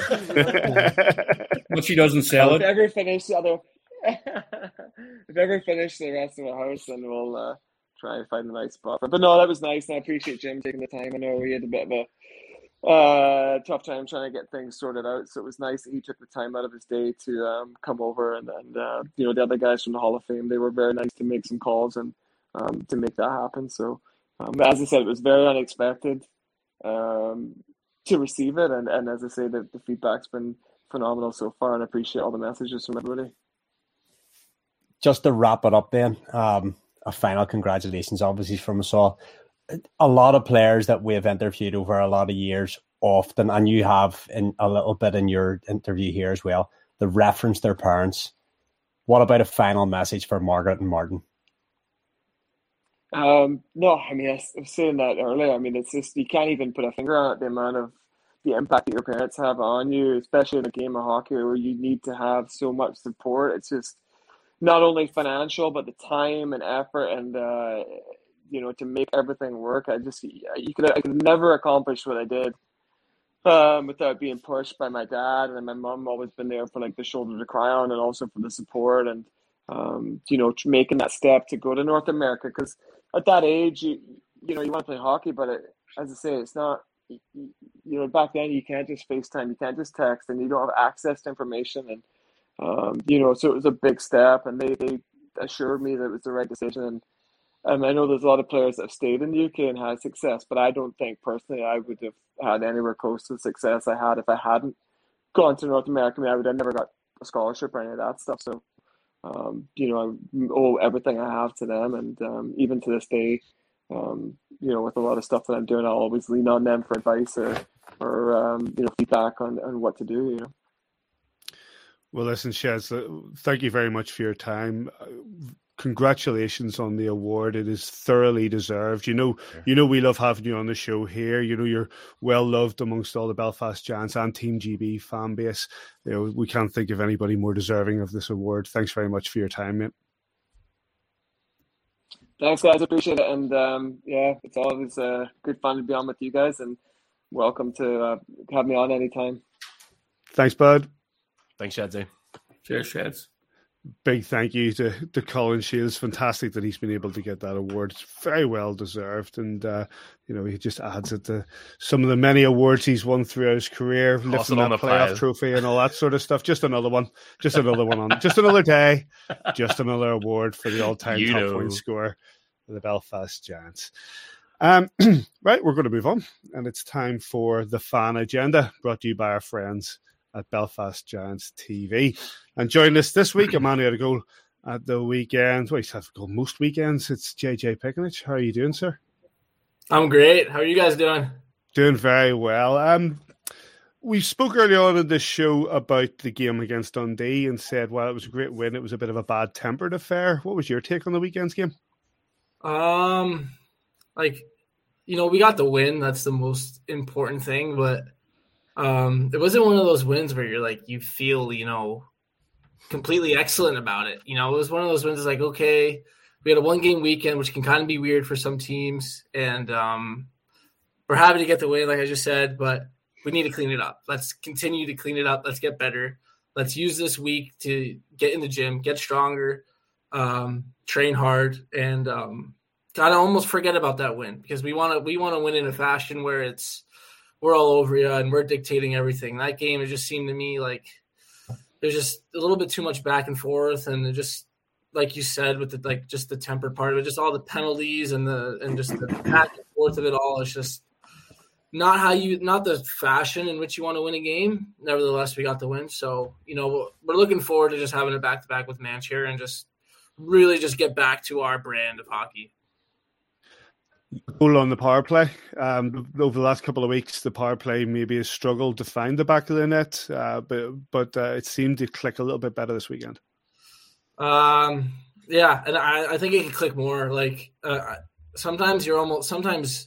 [SPEAKER 6] it.
[SPEAKER 3] But she doesn't sell
[SPEAKER 6] If
[SPEAKER 3] it.
[SPEAKER 6] ever finish the other, if ever finish the rest of the house, then we'll uh, try and find a nice spot. But, but no, that was nice, and I appreciate Jim taking the time. I know he had a bit of a uh, tough time trying to get things sorted out, so it was nice that he took the time out of his day to um, come over, and, and uh, you know, the other guys from the Hall of Fame, they were very nice to make some calls and um, to make that happen. So, um, as I said, it was very unexpected um, to receive it, and, and as I say, the, the feedback's been phenomenal so far, and I appreciate all the messages from everybody.
[SPEAKER 4] Just to wrap it up then, um, a final congratulations obviously from us all. A lot of players that we have interviewed over a lot of years often, and you have in a little bit in your interview here as well, the reference their parents. What about a final message for Margaret and Martin?
[SPEAKER 6] Um, no, I mean, I was saying that earlier. I mean, it's just, you can't even put a finger on it, the amount of the impact that your parents have on you, especially in a game of hockey where you need to have so much support. It's just not only financial, but the time and effort and, uh, you know, to make everything work. I just, you could, I could never accomplish what I did um, without being pushed by my dad, and my mom always been there for like the shoulder to cry on, and also for the support and, um, you know, making that step to go to North America. Because at that age, you, you know, you want to play hockey, but it, as I say, it's not, you, you know, back then you can't just FaceTime, you can't just text, and you don't have access to information. And, um, you know, so it was a big step, and they, they assured me that it was the right decision. And Um, I know there's a lot of players that have stayed in the U K and had success, but I don't think personally I would have had anywhere close to the success I had if I hadn't gone to North America. I mean, I would have never got a scholarship or any of that stuff. So, um, you know, I owe everything I have to them. And um, even to this day, um, you know, with a lot of stuff that I'm doing, I'll always lean on them for advice or, or um, you know, feedback on, on what to do, you know.
[SPEAKER 1] Well, listen, Sheds, thank you very much for your time. Congratulations on the award. It is thoroughly deserved. You know, yeah. you know we love having you on the show here. You know, you're well loved amongst all the Belfast Giants and Team G B fan base. You know, we can't think of anybody more deserving of this award. Thanks very much for your time, mate.
[SPEAKER 6] Thanks, guys. Appreciate it. And um, yeah, it's always uh, good fun to be on with you guys, and welcome to uh, have me on anytime.
[SPEAKER 1] Thanks, bud.
[SPEAKER 2] Thanks, Shadsy.
[SPEAKER 3] Cheers, Sheds.
[SPEAKER 1] Big thank you to, to Colin Shields. Fantastic that he's been able to get that award. It's very well deserved. And, uh, you know, he just adds it to some of the many awards he's won throughout his career, lifting that playoff pile. trophy and all that sort of stuff. Just another one. Just another one on. Just another day. Just another award for the all-time you top know. point scorer for the Belfast Giants. Um, right, we're going to move on. And it's time for the Fan Agenda, brought to you by our friends at Belfast Giants T V. And joining us this week, a man who had a goal at the weekend. Well, he's had a goal most weekends. It's J J Piconich. How are you doing, sir?
[SPEAKER 7] I'm great. How are you guys doing?
[SPEAKER 1] Doing very well. Um, we spoke early on in this show about the game against Dundee and said, well, it was a great win. It was a bit of a bad-tempered affair. What was your take on the weekend's game?
[SPEAKER 7] Um, like, you know, we got the win. That's the most important thing, but Um, it wasn't one of those wins where you're like, you feel, you know, completely excellent about it. You know, it was one of those wins like, okay, we had a one game weekend, which can kind of be weird for some teams, and um, we're happy to get the win, like I just said, but we need to clean it up. Let's continue to clean it up. Let's get better. Let's use this week to get in the gym, get stronger, um, train hard, and um, gotta almost forget about that win because we want to we want to win in a fashion where it's we're all over you and we're dictating everything. That game, it just seemed to me like there's just a little bit too much back and forth, and it just like you said with the like just the tempered part of it, just all the penalties and the and just the back and forth of it all. It's just not how you not the fashion in which you want to win a game. Nevertheless, we got the win. So, you know, we're looking forward to just having a back to back with Manch here and just really just get back to our brand of hockey.
[SPEAKER 1] Goal on the power play. Um, over the last couple of weeks, the power play maybe has struggled to find the back of the net, uh, but but uh, it seemed to click a little bit better this weekend.
[SPEAKER 7] Um, yeah, and I, I think it can click more. Like uh, sometimes you're almost sometimes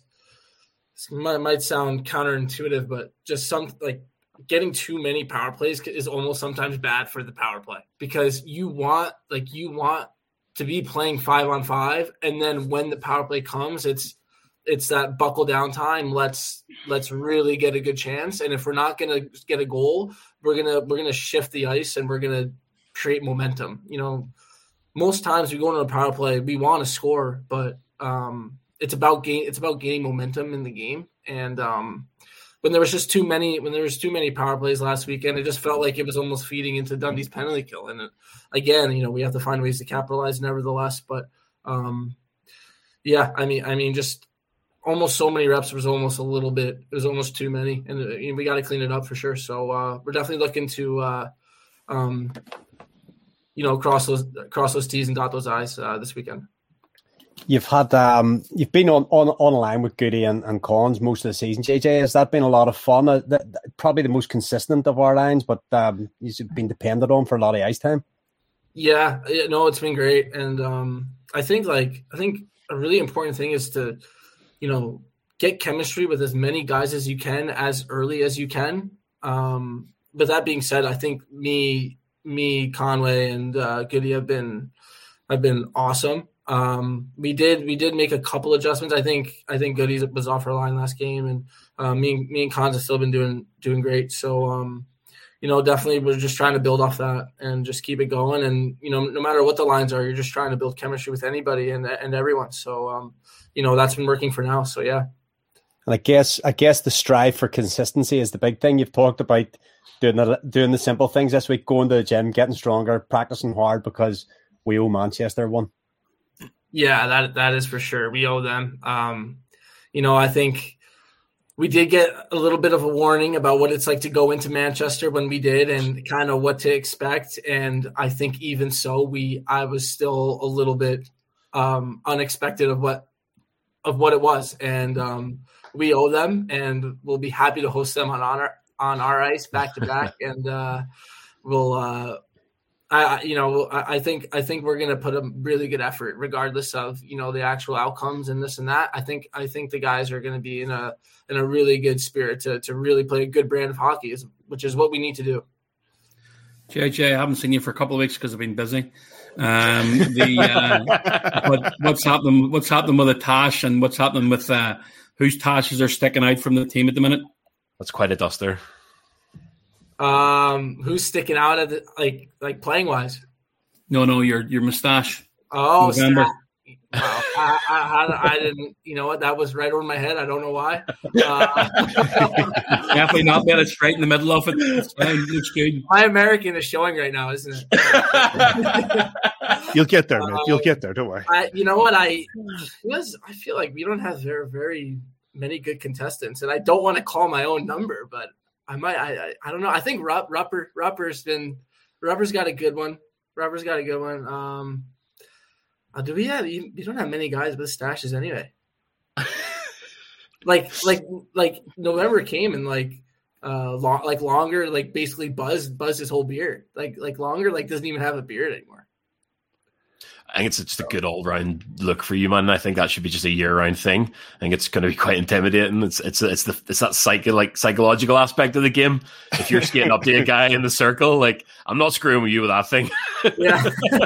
[SPEAKER 7] it might, might sound counterintuitive, but just some like getting too many power plays is almost sometimes bad for the power play because you want like you want. to be playing five on five. And then when the power play comes, it's, it's that buckle down time. Let's, let's really get a good chance. And if we're not going to get a goal, we're going to, we're going to shift the ice and we're going to create momentum. You know, most times we go into a power play, we want to score, but um, it's about gain. It's about gaining momentum in the game. And um, when there was just too many, when there was too many power plays last weekend, it just felt like it was almost feeding into Dundee's penalty kill. And it, again, you know, we have to find ways to capitalize nevertheless. But um, yeah, I mean, I mean, just almost so many reps was almost a little bit, it was almost too many, and uh, you know, we got to clean it up for sure. So uh, we're definitely looking to, uh, um, you know, cross those, cross those T's and dot those I's uh, this weekend.
[SPEAKER 4] You've had um, you've been on, on online with Goody and, and Collins most of the season. J J, has that been a lot of fun? Uh, that, probably the most consistent of our lines, but um, you've been depended on for a lot of ice time.
[SPEAKER 7] Yeah, no, it's been great, and um, I think like I think a really important thing is to, you know, get chemistry with as many guys as you can as early as you can. Um, but that being said, I think me, me, Conway, and uh, Goody have been have been awesome. Um, we did we did make a couple adjustments. I think I think Goody was off our line last game, and uh, me and me and Cons have still been doing doing great. So um, you know, definitely we're just trying to build off that and just keep it going. And you know, no matter what the lines are, you're just trying to build chemistry with anybody and and everyone. So um, you know, that's been working for now. So yeah.
[SPEAKER 4] And I guess I guess the strive for consistency is the big thing. You've talked about doing the doing the simple things this week, going to the gym, getting stronger, practicing hard because we owe Manchester one.
[SPEAKER 7] Yeah, that that is for sure. We owe them. Um, you know, I think we did get a little bit of a warning about what it's like to go into Manchester when we did and kind of what to expect. And I think even so, we I was still a little bit um, unexpected of what of what it was. And um, we owe them, and we'll be happy to host them on our on our ice back to back. And uh, we'll. Uh, I, you know, I think I think we're going to put a really good effort, regardless of you know the actual outcomes and this and that. I think I think the guys are going to be in a in a really good spirit to to really play a good brand of hockey, which is what we need to do.
[SPEAKER 3] J J, I haven't seen you for a couple of weeks because I've been busy. Um, the uh, what, what's happening? What's happening with the Tash, and what's happening with uh, whose Tashes are sticking out from the team at the minute?
[SPEAKER 2] That's quite a duster.
[SPEAKER 7] Um, who's sticking out at the, like like playing wise?
[SPEAKER 3] No, no, your your mustache.
[SPEAKER 7] Oh, wow, I, I, I didn't. You know what? That was right over my head. I don't know why. Uh,
[SPEAKER 3] Definitely not being it straight in the middle of it. It's fine. It looks good.
[SPEAKER 7] My American is showing right now, isn't it?
[SPEAKER 1] You'll get there, man. You'll get there. Don't worry.
[SPEAKER 7] I, you know what? I was. I feel like we don't have very very many good contestants, and I don't want to call my own number, but. I might, I, I, I don't know. I think Rupp, Rupper, Rupper's been, Rupper's got a good one. Rupper's got a good one. Um, uh, do we have? You, you don't have many guys with stashes anyway. like, like, like November came and like, uh, long, like longer, like basically buzzed, buzzed his whole beard. Like, like longer, like doesn't even have a beard anymore.
[SPEAKER 2] I think it's just a good all round look for you, man. I think that should be just a year round thing. I think it's going to be quite intimidating. It's it's it's the it's that psycho like psychological aspect of the game. If you're skating up to a guy in the circle, like I'm not screwing with you with that thing.
[SPEAKER 7] Yeah.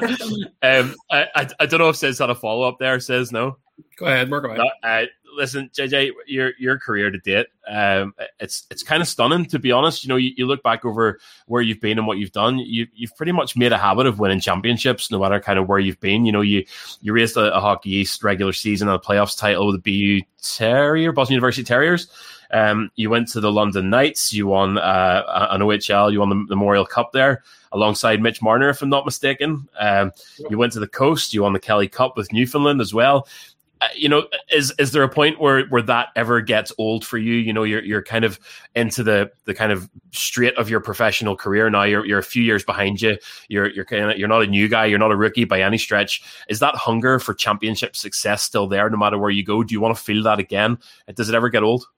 [SPEAKER 2] um, I, I I don't know if Says had a follow up there. Says no.
[SPEAKER 3] Go ahead, work away.
[SPEAKER 2] No, uh, listen, J J, your your career to date, um, it's it's kind of stunning, to be honest. You know, you, you look back over where you've been and what you've done. You you've pretty much made a habit of winning championships, no matter kind of where you've been. You know, you you raised a, a Hockey East regular season and a playoffs title with the B U Terrier, Boston University Terriers. Um, you went to the London Knights. You won uh, an O H L. You won the Memorial Cup there alongside Mitch Marner, if I'm not mistaken. Um, you went to the coast. You won the Kelly Cup with Newfoundland as well. Uh, you know, is is there a point where, where that ever gets old for you? You know, you're you're kind of into the the kind of straight of your professional career now. You're you're a few years behind you. You're you're kind of you're not a new guy. You're not a rookie by any stretch. Is that hunger for championship success still there, no matter where you go? Do you want to feel that again? Does it ever get old?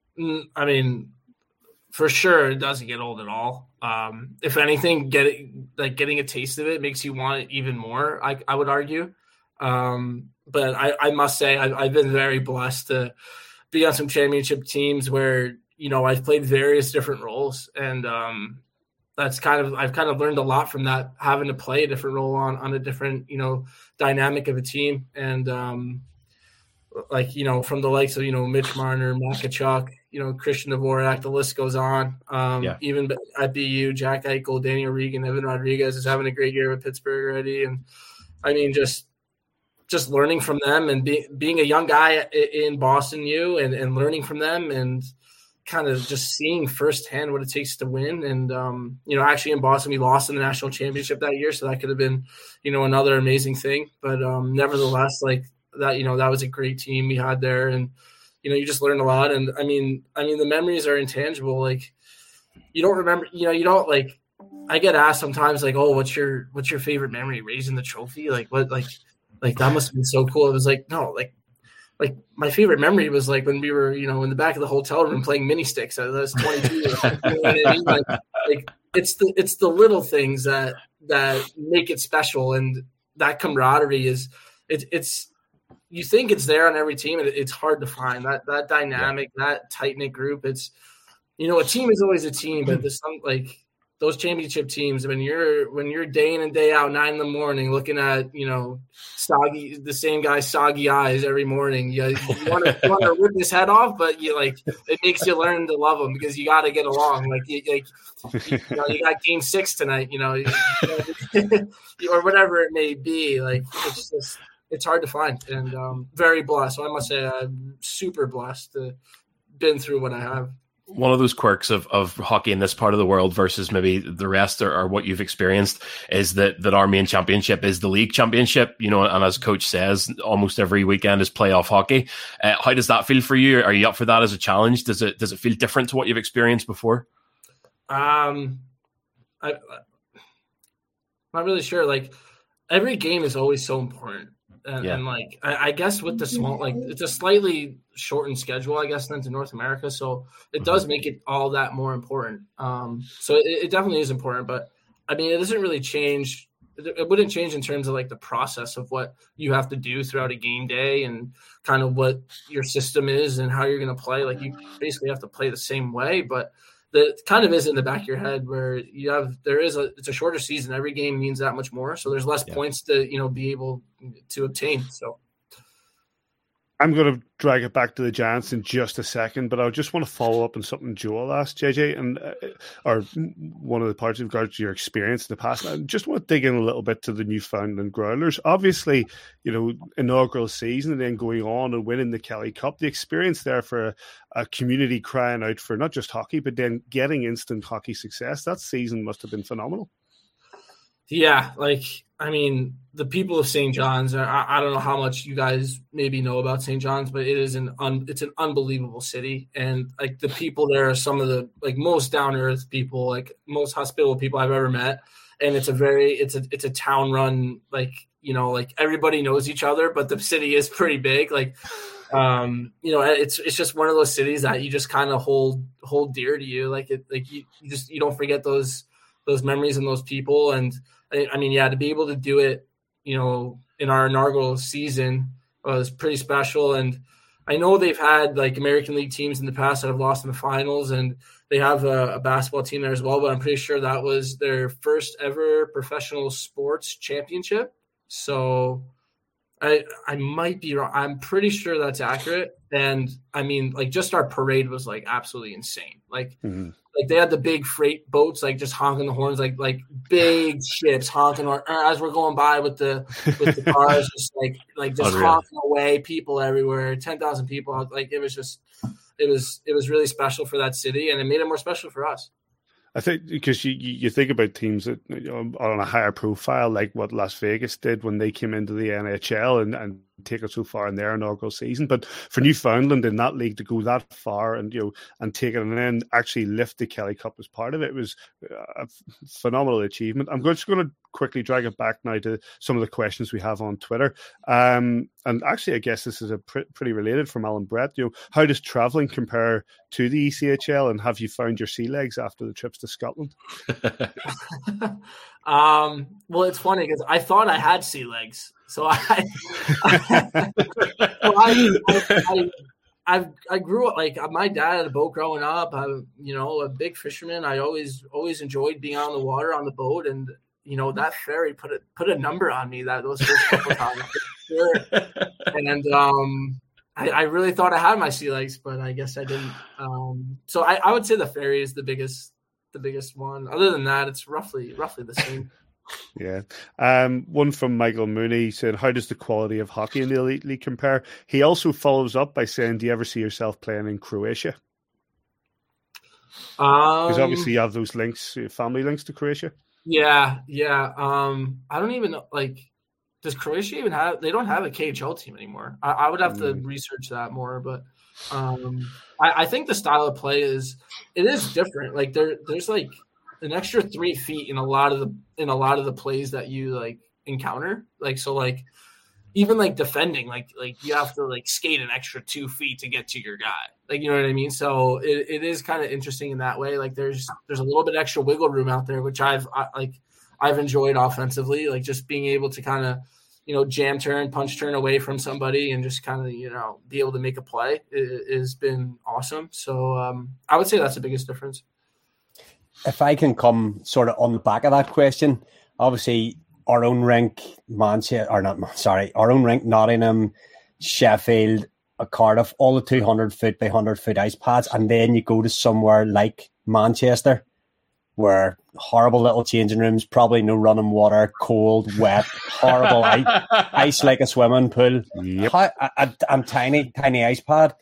[SPEAKER 7] I mean, for sure, it doesn't get old at all. Um, if anything, getting like getting a taste of it makes you want it even more. I I would argue. Um, but I, I must say I've, I've been very blessed to be on some championship teams where, you know, I've played various different roles, and um, that's kind of, I've kind of learned a lot from that, having to play a different role on, on a different, you know, dynamic of a team. And um, like, you know, from the likes of, you know, Mitch Marner, Matt Tkachuk, you know, Christian Dvorak, the list goes on. Um, yeah. Even at B U, Jack Eichel, Daniel Regan, Evan Rodriguez is having a great year with Pittsburgh already. And I mean, just, just learning from them and be, being a young guy in Boston U and, and learning from them and kind of just seeing firsthand what it takes to win. And, um, you know, actually in Boston, we lost in the national championship that year. So that could have been, you know, another amazing thing. But um, nevertheless, like that, you know, that was a great team we had there. And, you know, you just learned a lot. And I mean, I mean, the memories are intangible. Like you don't remember, you know, you don't like, I get asked sometimes like, oh, what's your, what's your favorite memory? Raising the trophy? Like what, like, Like that must have been so cool. It was like, no, like, like my favorite memory was like when we were, you know, in the back of the hotel room playing mini sticks. I was twenty-two. You know what I mean? Like, like it's the it's the little things that that make it special, and that camaraderie is it, it's you think it's there on every team, and it, it's hard to find that that dynamic, yeah. that tight knit group. It's you know, a team is always a team, but there's some like. Those championship teams, when you're when you're day in and day out, nine in the morning, looking at you know soggy the same guy's soggy eyes every morning, you, you want to want to rip his head off, but you like it makes you learn to love him because you got to get along. Like you, like you, you know, you got game six tonight, you know, or whatever it may be. Like it's just it's hard to find, and um, very blessed. So I must say, I'm super blessed to been through what I have.
[SPEAKER 2] One of those quirks of, of hockey in this part of the world versus maybe the rest or, or what you've experienced is that, that our main championship is the league championship, you know, and as coach says, almost every weekend is playoff hockey. Uh, how does that feel for you? Are you up for that as a challenge? Does it, does it feel different to what you've experienced before?
[SPEAKER 7] Um, I, I'm not really sure. Like every game is always so important. And, yeah. and like, I, I guess with the small, like it's a slightly shortened schedule, I guess, than to North America. So it does make it all that more important. Um, so it, it definitely is important, but I mean, it doesn't really change. It wouldn't change in terms of like the process of what you have to do throughout a game day and kind of what your system is and how you're going to play. Like you basically have to play the same way, but the kind of is in the back of your head where you have, there is a, it's a shorter season. Every game means that much more. So there's less yeah. points to, you know, be able to obtain. So
[SPEAKER 1] I'm going to drag it back to the Giants in just a second, but I just want to follow up on something Joel asked, J J, and uh, or one of the parts of regards to your experience in the past. I just want to dig in a little bit to the Newfoundland Growlers. Obviously, you know, inaugural season and then going on and winning the Kelly Cup, the experience there for a, a community crying out for not just hockey, but then getting instant hockey success. That season must have been phenomenal.
[SPEAKER 7] Yeah, like, I mean, the people of Saint John's, I, I don't know how much you guys maybe know about Saint John's, but it is an un, it's an unbelievable city. And, like, the people there are some of the, like, most down-to-earth people, like, most hospitable people I've ever met. And it's a very, it's a, it's a town-run, like, you know, like, everybody knows each other, but the city is pretty big. Like, um, you know, it's it's just one of those cities that you just kind of hold hold dear to you. Like, it, like you, you just, you don't forget those those memories and those people. And, I mean, yeah, to be able to do it, you know, in our inaugural season was pretty special. And I know they've had like American League teams in the past that have lost in the finals, and they have a, a basketball team there as well, but I'm pretty sure that was their first ever professional sports championship. So I I might be wrong. I'm pretty sure that's accurate. And I mean, like, just our parade was like absolutely insane. Like, mm-hmm. like they had the big freight boats, like just honking the horns, like like big ships honking our, as we're going by with the with the cars, just like like just Unreal. honking away, people everywhere, ten thousand people. Like it was just, it was it was really special for that city, and it made it more special for us.
[SPEAKER 1] I think because you, you think about teams that, you know, are on a higher profile, like what Las Vegas did when they came into the N H L and, and take it so far in their inaugural season. But for Newfoundland in that league to go that far and, you know, and take it and then actually lift the Kelly Cup as part of it was a phenomenal achievement. I'm just going to quickly drag it back now to some of the questions we have on Twitter. Um, and actually, I guess this is a pr- pretty related from Alan Brett. You know, how does traveling compare to the E C H L, and have you found your sea legs after the trips to Scotland?
[SPEAKER 7] um, well, it's funny because I thought I had sea legs, so I, I, so I, I, I, I, I grew up like my dad had a boat growing up. I'm, you know, a big fisherman. I always, always enjoyed being on the water on the boat, and you know that ferry put a put a number on me that those first couple times. Sure. And um, I, I really thought I had my sea legs, but I guess I didn't. Um, so I, I would say the ferry is the biggest, the biggest one. Other than that, it's roughly roughly the same.
[SPEAKER 1] Yeah. Um, one from Michael Mooney saying, how does the quality of hockey in the Elite League compare? He also follows up by saying, do you ever see yourself playing in Croatia? Because um, obviously you have those links, family links to Croatia.
[SPEAKER 7] Yeah, yeah. Um, I don't even know, like, does Croatia even have, they don't have a K H L team anymore. I, I would have to mm. research that more, but um, I, I think the style of play is, it is different. Like there, there's like an extra three feet in a lot of the, in a lot of the plays that you like encounter. Like, so like, even like defending, like, like you have to like skate an extra two feet to get to your guy. Like, you know what I mean? So it, it is kind of interesting in that way. Like there's, there's a little bit extra wiggle room out there, which I've I, like, I've enjoyed offensively, like just being able to kind of, you know, jam turn, punch turn away from somebody and just kind of, you know, be able to make a play has been awesome. So um, I would say that's the biggest difference.
[SPEAKER 4] If I can come sort of on the back of that question, obviously our own rink, Manchester, or not, sorry, our own rink, Nottingham, Sheffield, Cardiff, all the two hundred foot by one hundred foot ice pads. And then you go to somewhere like Manchester, where horrible little changing rooms, probably no running water, cold, wet, horrible ice, ice like a swimming pool.
[SPEAKER 1] Yep.
[SPEAKER 4] How, a, a, tiny, tiny ice pad.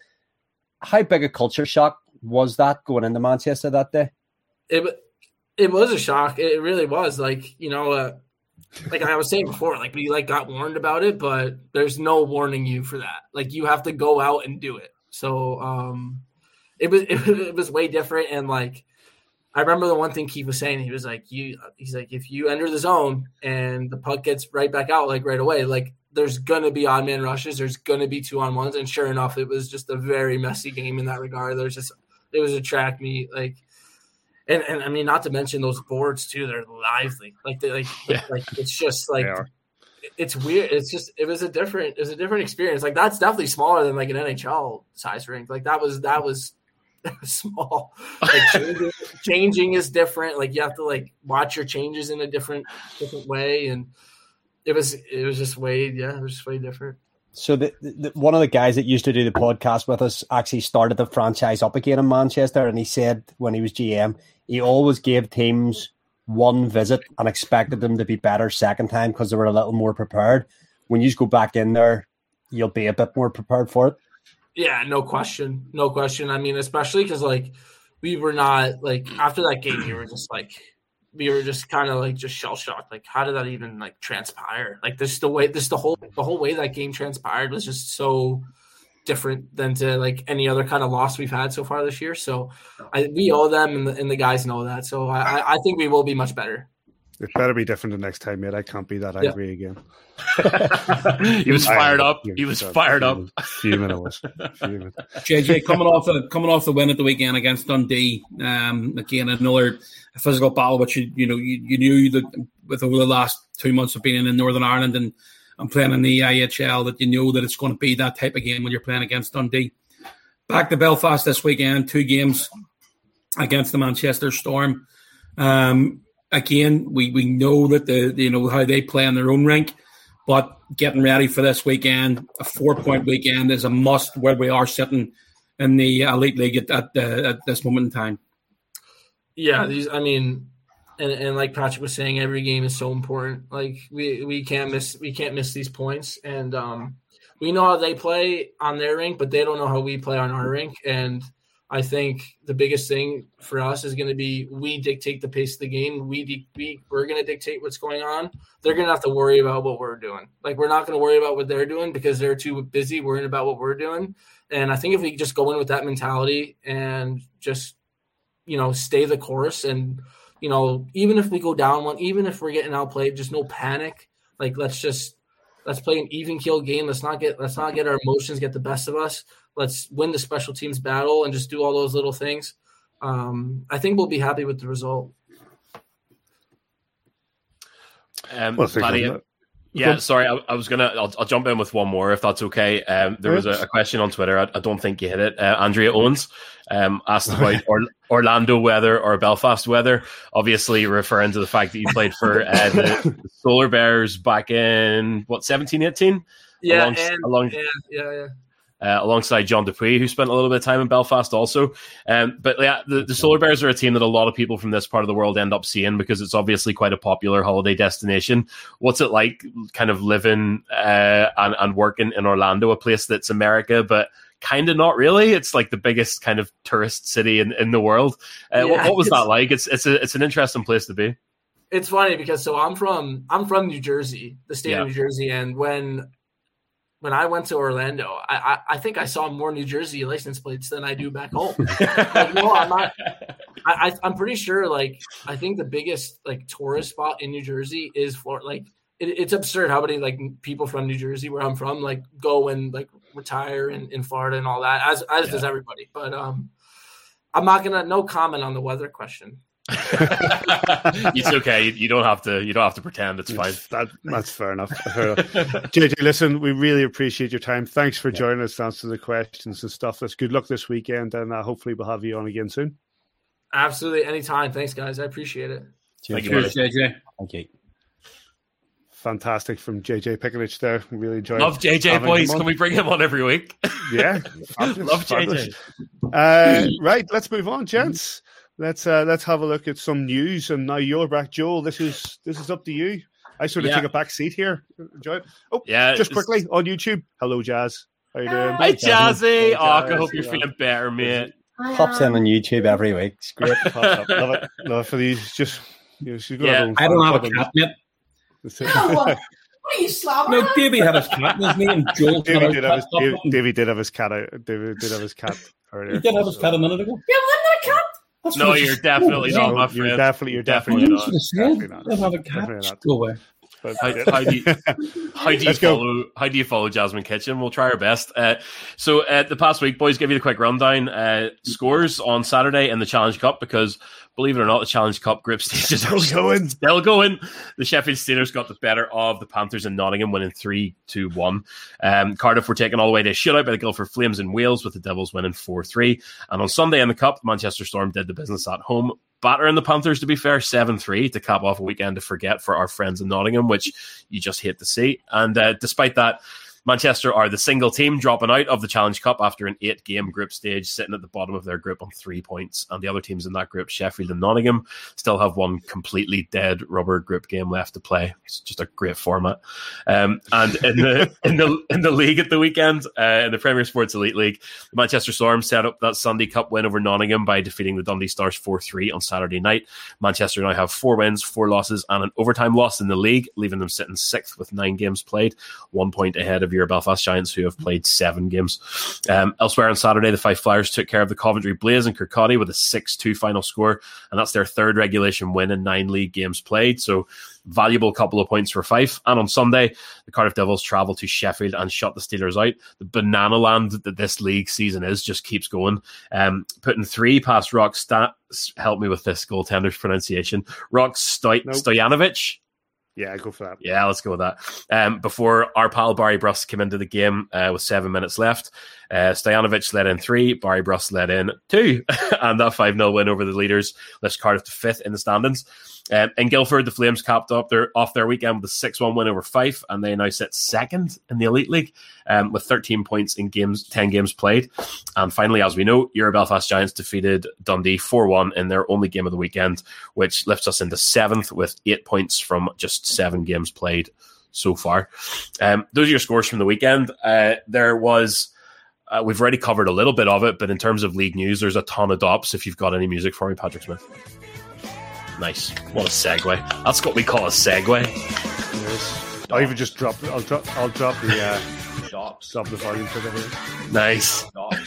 [SPEAKER 4] How big a culture shock was that going into Manchester that day?
[SPEAKER 7] It it was a shock. It really was. Like, you know, uh, like I was saying before, like we like got warned about it, but there's no warning you for that. Like you have to go out and do it. So um, it was it, it was way different. And like I remember the one thing Keith was saying, he was like, "You," he's like, "if you enter the zone and the puck gets right back out like right away, like there's gonna be odd man rushes, there's gonna be two on ones." And sure enough, it was just a very messy game in that regard. There's just it was a track meet, like. And, and I mean, not to mention those boards too. They're lively, like they like, yeah. like it's just like it's weird. It's just it was a different, it was a different experience. Like that's definitely smaller than like an N H L size rink. Like that was that was, that was small. Like changing, changing is different. Like you have to like watch your changes in a different different way, and it was it was just way yeah, it was just way different.
[SPEAKER 4] So the, the, one of the guys that used to do the podcast with us actually started the franchise up again in Manchester, and he said when he was G M, he always gave teams one visit and expected them to be better second time because they were a little more prepared. When you just go back in there, you'll be a bit more prepared for it.
[SPEAKER 7] Yeah, no question. No question. I mean, especially because, like, we were not, like, after that game, we were just, like, we were just kind of, like, just shell-shocked. Like, how did that even, like, transpire? Like, this the way, this the whole, the whole way that game transpired was just so different than to, like, any other kind of loss we've had so far this year. So I, we owe them, and the, and the guys know that. So I, I think we will be much better.
[SPEAKER 1] It better be different the next time, mate. I can't be that angry yeah.
[SPEAKER 2] again. He was fired up. He was fired up.
[SPEAKER 1] Fuming, I was. Fuming.
[SPEAKER 3] J J, coming off the coming off the win at the weekend against Dundee, um, again another physical battle, which you you know you, you knew that with over the last two months of being in Northern Ireland and and playing in the I H L, that you know that it's going to be that type of game when you're playing against Dundee. Back to Belfast this weekend, two games against the Manchester Storm. Um, again, we, we know that the you know how they play in their own rink, but getting ready for this weekend, a four-point weekend is a must where we are sitting in the Elite League at, at, uh, at this moment in time.
[SPEAKER 7] Yeah, these. I mean, and and like Patrick was saying, every game is so important. Like we, we can't miss we can't miss these points, and um, we know how they play on their rink, but they don't know how we play on our rink. And I think the biggest thing for us is going to be we dictate the pace of the game. We de- we we're going to dictate what's going on. They're going to have to worry about what we're doing. Like we're not going to worry about what they're doing because they're too busy worrying about what we're doing. And I think if we just go in with that mentality and just you know stay the course, and you know even if we go down one, even if we're getting outplayed, just no panic. Like let's just let's play an even keel game. Let's not get let's not get our emotions get the best of us. Let's win the special teams battle and just do all those little things. Um, I think we'll be happy with the result.
[SPEAKER 2] Um,
[SPEAKER 1] Well,
[SPEAKER 2] Paddy, yeah, sorry, I, I was gonna. I'll, I'll jump in with one more if that's okay. Um, there was a, a question on Twitter. I, I don't think you hit it. Uh, Andrea Owens um, asked about or, Orlando weather or Belfast weather. Obviously, referring to the fact that you played for uh, the, the Solar Bears back in what seventeen, eighteen.
[SPEAKER 7] Yeah,
[SPEAKER 2] along,
[SPEAKER 7] and,
[SPEAKER 2] along,
[SPEAKER 7] yeah, yeah, yeah.
[SPEAKER 2] Uh, alongside John Dupuy, who spent a little bit of time in Belfast also. Um, but yeah, the, the Solar Bears are a team that a lot of people from this part of the world end up seeing because it's obviously quite a popular holiday destination. What's it like kind of living uh, and, and working in Orlando, a place that's America, but kind of not really? It's like the biggest kind of tourist city in, in the world. Uh,
[SPEAKER 7] Yeah,
[SPEAKER 2] what, what was
[SPEAKER 7] it's-
[SPEAKER 2] that like? It's it's a, it's an interesting place to be.
[SPEAKER 7] It's funny because so I'm from I'm from New Jersey, the state
[SPEAKER 2] Yeah.
[SPEAKER 7] of New Jersey, and when when I went to Orlando, I, I, I think I saw more New Jersey license plates than I do back home. Like, no, I'm not. I, I I'm pretty sure. Like I think the biggest like tourist spot in New Jersey is Florida. Like it, it's absurd how many like people from New Jersey, where I'm from, like go and like retire in, in Florida and all that. As as
[SPEAKER 2] Yeah.
[SPEAKER 7] does everybody. But um, I'm not gonna no comment on the weather question.
[SPEAKER 2] It's okay. You, you don't have to. You don't have to pretend. It's fine.
[SPEAKER 1] That, that's fair enough. Fair enough. J J, listen, we really appreciate your time. Thanks for joining us to answer the questions and stuff. Let's good luck this weekend, and uh, hopefully we'll have you on again soon.
[SPEAKER 7] Absolutely, anytime. Thanks, guys. I appreciate it.
[SPEAKER 2] Thank you,
[SPEAKER 3] Cheers,
[SPEAKER 2] buddy.
[SPEAKER 3] J J.
[SPEAKER 4] Thank you.
[SPEAKER 1] Fantastic from J J Pickledge there. Really enjoyed
[SPEAKER 2] Love J J,
[SPEAKER 1] having
[SPEAKER 2] boys.
[SPEAKER 1] him on.
[SPEAKER 2] Can we bring him on every week?
[SPEAKER 1] Yeah.
[SPEAKER 2] Love J J.
[SPEAKER 1] Uh, right, let's move on, gents. Let's uh, let's have a look at some news. And now you're back, Joel. This is this is up to you. I sort of
[SPEAKER 2] Yeah.
[SPEAKER 1] take a back seat here. Enjoy it. Oh,
[SPEAKER 2] Yeah,
[SPEAKER 1] just
[SPEAKER 2] it's-
[SPEAKER 1] quickly on YouTube. Hello, Jazz. How you doing?
[SPEAKER 2] Hi, Jazzy.
[SPEAKER 1] Hey,
[SPEAKER 2] Oh, I
[SPEAKER 1] Jazz.
[SPEAKER 2] hope you're feeling better, mate.
[SPEAKER 4] Pops in on YouTube every week. It's great.
[SPEAKER 1] Pops up. Love it. Love it for these. Just you know, she's got
[SPEAKER 2] Yeah.
[SPEAKER 1] her own
[SPEAKER 3] I don't have a
[SPEAKER 1] fan
[SPEAKER 3] cat yet.
[SPEAKER 1] club.
[SPEAKER 8] What are you slapping?
[SPEAKER 3] No, Davey had his cat in his name. Joel
[SPEAKER 1] Davey did have his
[SPEAKER 3] cat.
[SPEAKER 1] Davey, Davey did have his cat out. David did have his cat earlier.
[SPEAKER 3] He did have his cat a minute ago.
[SPEAKER 8] Yeah, I'm not a cat.
[SPEAKER 3] That's
[SPEAKER 2] No,
[SPEAKER 3] what
[SPEAKER 2] you're
[SPEAKER 3] it's-
[SPEAKER 2] definitely
[SPEAKER 3] No,
[SPEAKER 2] not, my
[SPEAKER 1] You're
[SPEAKER 2] friend.
[SPEAKER 1] definitely, you're
[SPEAKER 2] Definitely
[SPEAKER 1] definitely
[SPEAKER 3] You
[SPEAKER 1] not.
[SPEAKER 3] should have said,
[SPEAKER 1] Definitely not.
[SPEAKER 3] "Don't have a
[SPEAKER 1] Definitely
[SPEAKER 3] cat."
[SPEAKER 1] not.
[SPEAKER 3] Go away.
[SPEAKER 1] But,
[SPEAKER 2] How, how do you how do you
[SPEAKER 1] Let's go.
[SPEAKER 2] follow how do you follow Jasmine Kitchen? We'll try our best. Uh, so uh, the past week, boys, give you the quick rundown. Uh, scores on Saturday in the Challenge Cup because believe it or not, the Challenge Cup group stages are
[SPEAKER 1] Still going.
[SPEAKER 2] Still going. The Sheffield Steelers got the better of the Panthers in Nottingham, winning three two one. Um, Cardiff were taken all the way to a shutout by the Guildford Flames in Wales, with the Devils winning four three. And on Sunday in the Cup, Manchester Storm did the business at home, battering the Panthers, to be fair, seven three to cap off a weekend to forget for our friends in Nottingham, which you just hate to see. And uh, despite that, Manchester are the single team dropping out of the Challenge Cup after an eight-game group stage, sitting at the bottom of their group on three points. And the other teams in that group, Sheffield and Nottingham, still have one completely dead rubber group game left to play. It's just a great format. Um, and in the in the in the league at the weekend, uh, in the Premier Sports Elite League, the Manchester Storm set up that Sunday Cup win over Nottingham by defeating the Dundee Stars four three on Saturday night. Manchester now have four wins, four losses, and an overtime loss in the league, leaving them sitting sixth with nine games played, one point ahead of your Belfast Giants, who have played seven games. Um, elsewhere on Saturday, the Fife Flyers took care of the Coventry Blaze in Kirkcaldy with a six two final score, and that's their third regulation win in nine league games played. So valuable couple of points for Fife. And on Sunday, the Cardiff Devils travel to Sheffield and shut the Steelers out. The banana land that this league season is just keeps going. Um, putting three past Rock Sta- help me with this goaltender's pronunciation. Rock Stoj-
[SPEAKER 1] Nope.
[SPEAKER 2] Stojanovic.
[SPEAKER 1] Yeah, go for that.
[SPEAKER 2] Yeah, let's go with that. Um, before our pal Barry Bruss came into the game uh, with seven minutes left, uh, Stojanovic led in three, Barry Bruss led in two, and that five nil win over the leaders lifts Cardiff to fifth in the standings. Um, in Guildford, the Flames capped up their off their weekend with a six one win over Fife, and they now sit second in the Elite League um, with thirteen points in games, ten games played. And finally, as we know, Euro Belfast Giants defeated Dundee four one in their only game of the weekend, which lifts us into seventh with eight points from just seven games played so far. Um, those are your scores from the weekend. Uh, there was... Uh, we've already covered a little bit of it, but in terms of league news, there's a ton of dops. If you've got any music for me, Patrick Smith. Nice. What a segue. That's what we call a segue.
[SPEAKER 1] Yes. I'll even just drop. I'll drop. I'll drop the. Uh, dops. Drop the volume for the here.
[SPEAKER 2] Nice.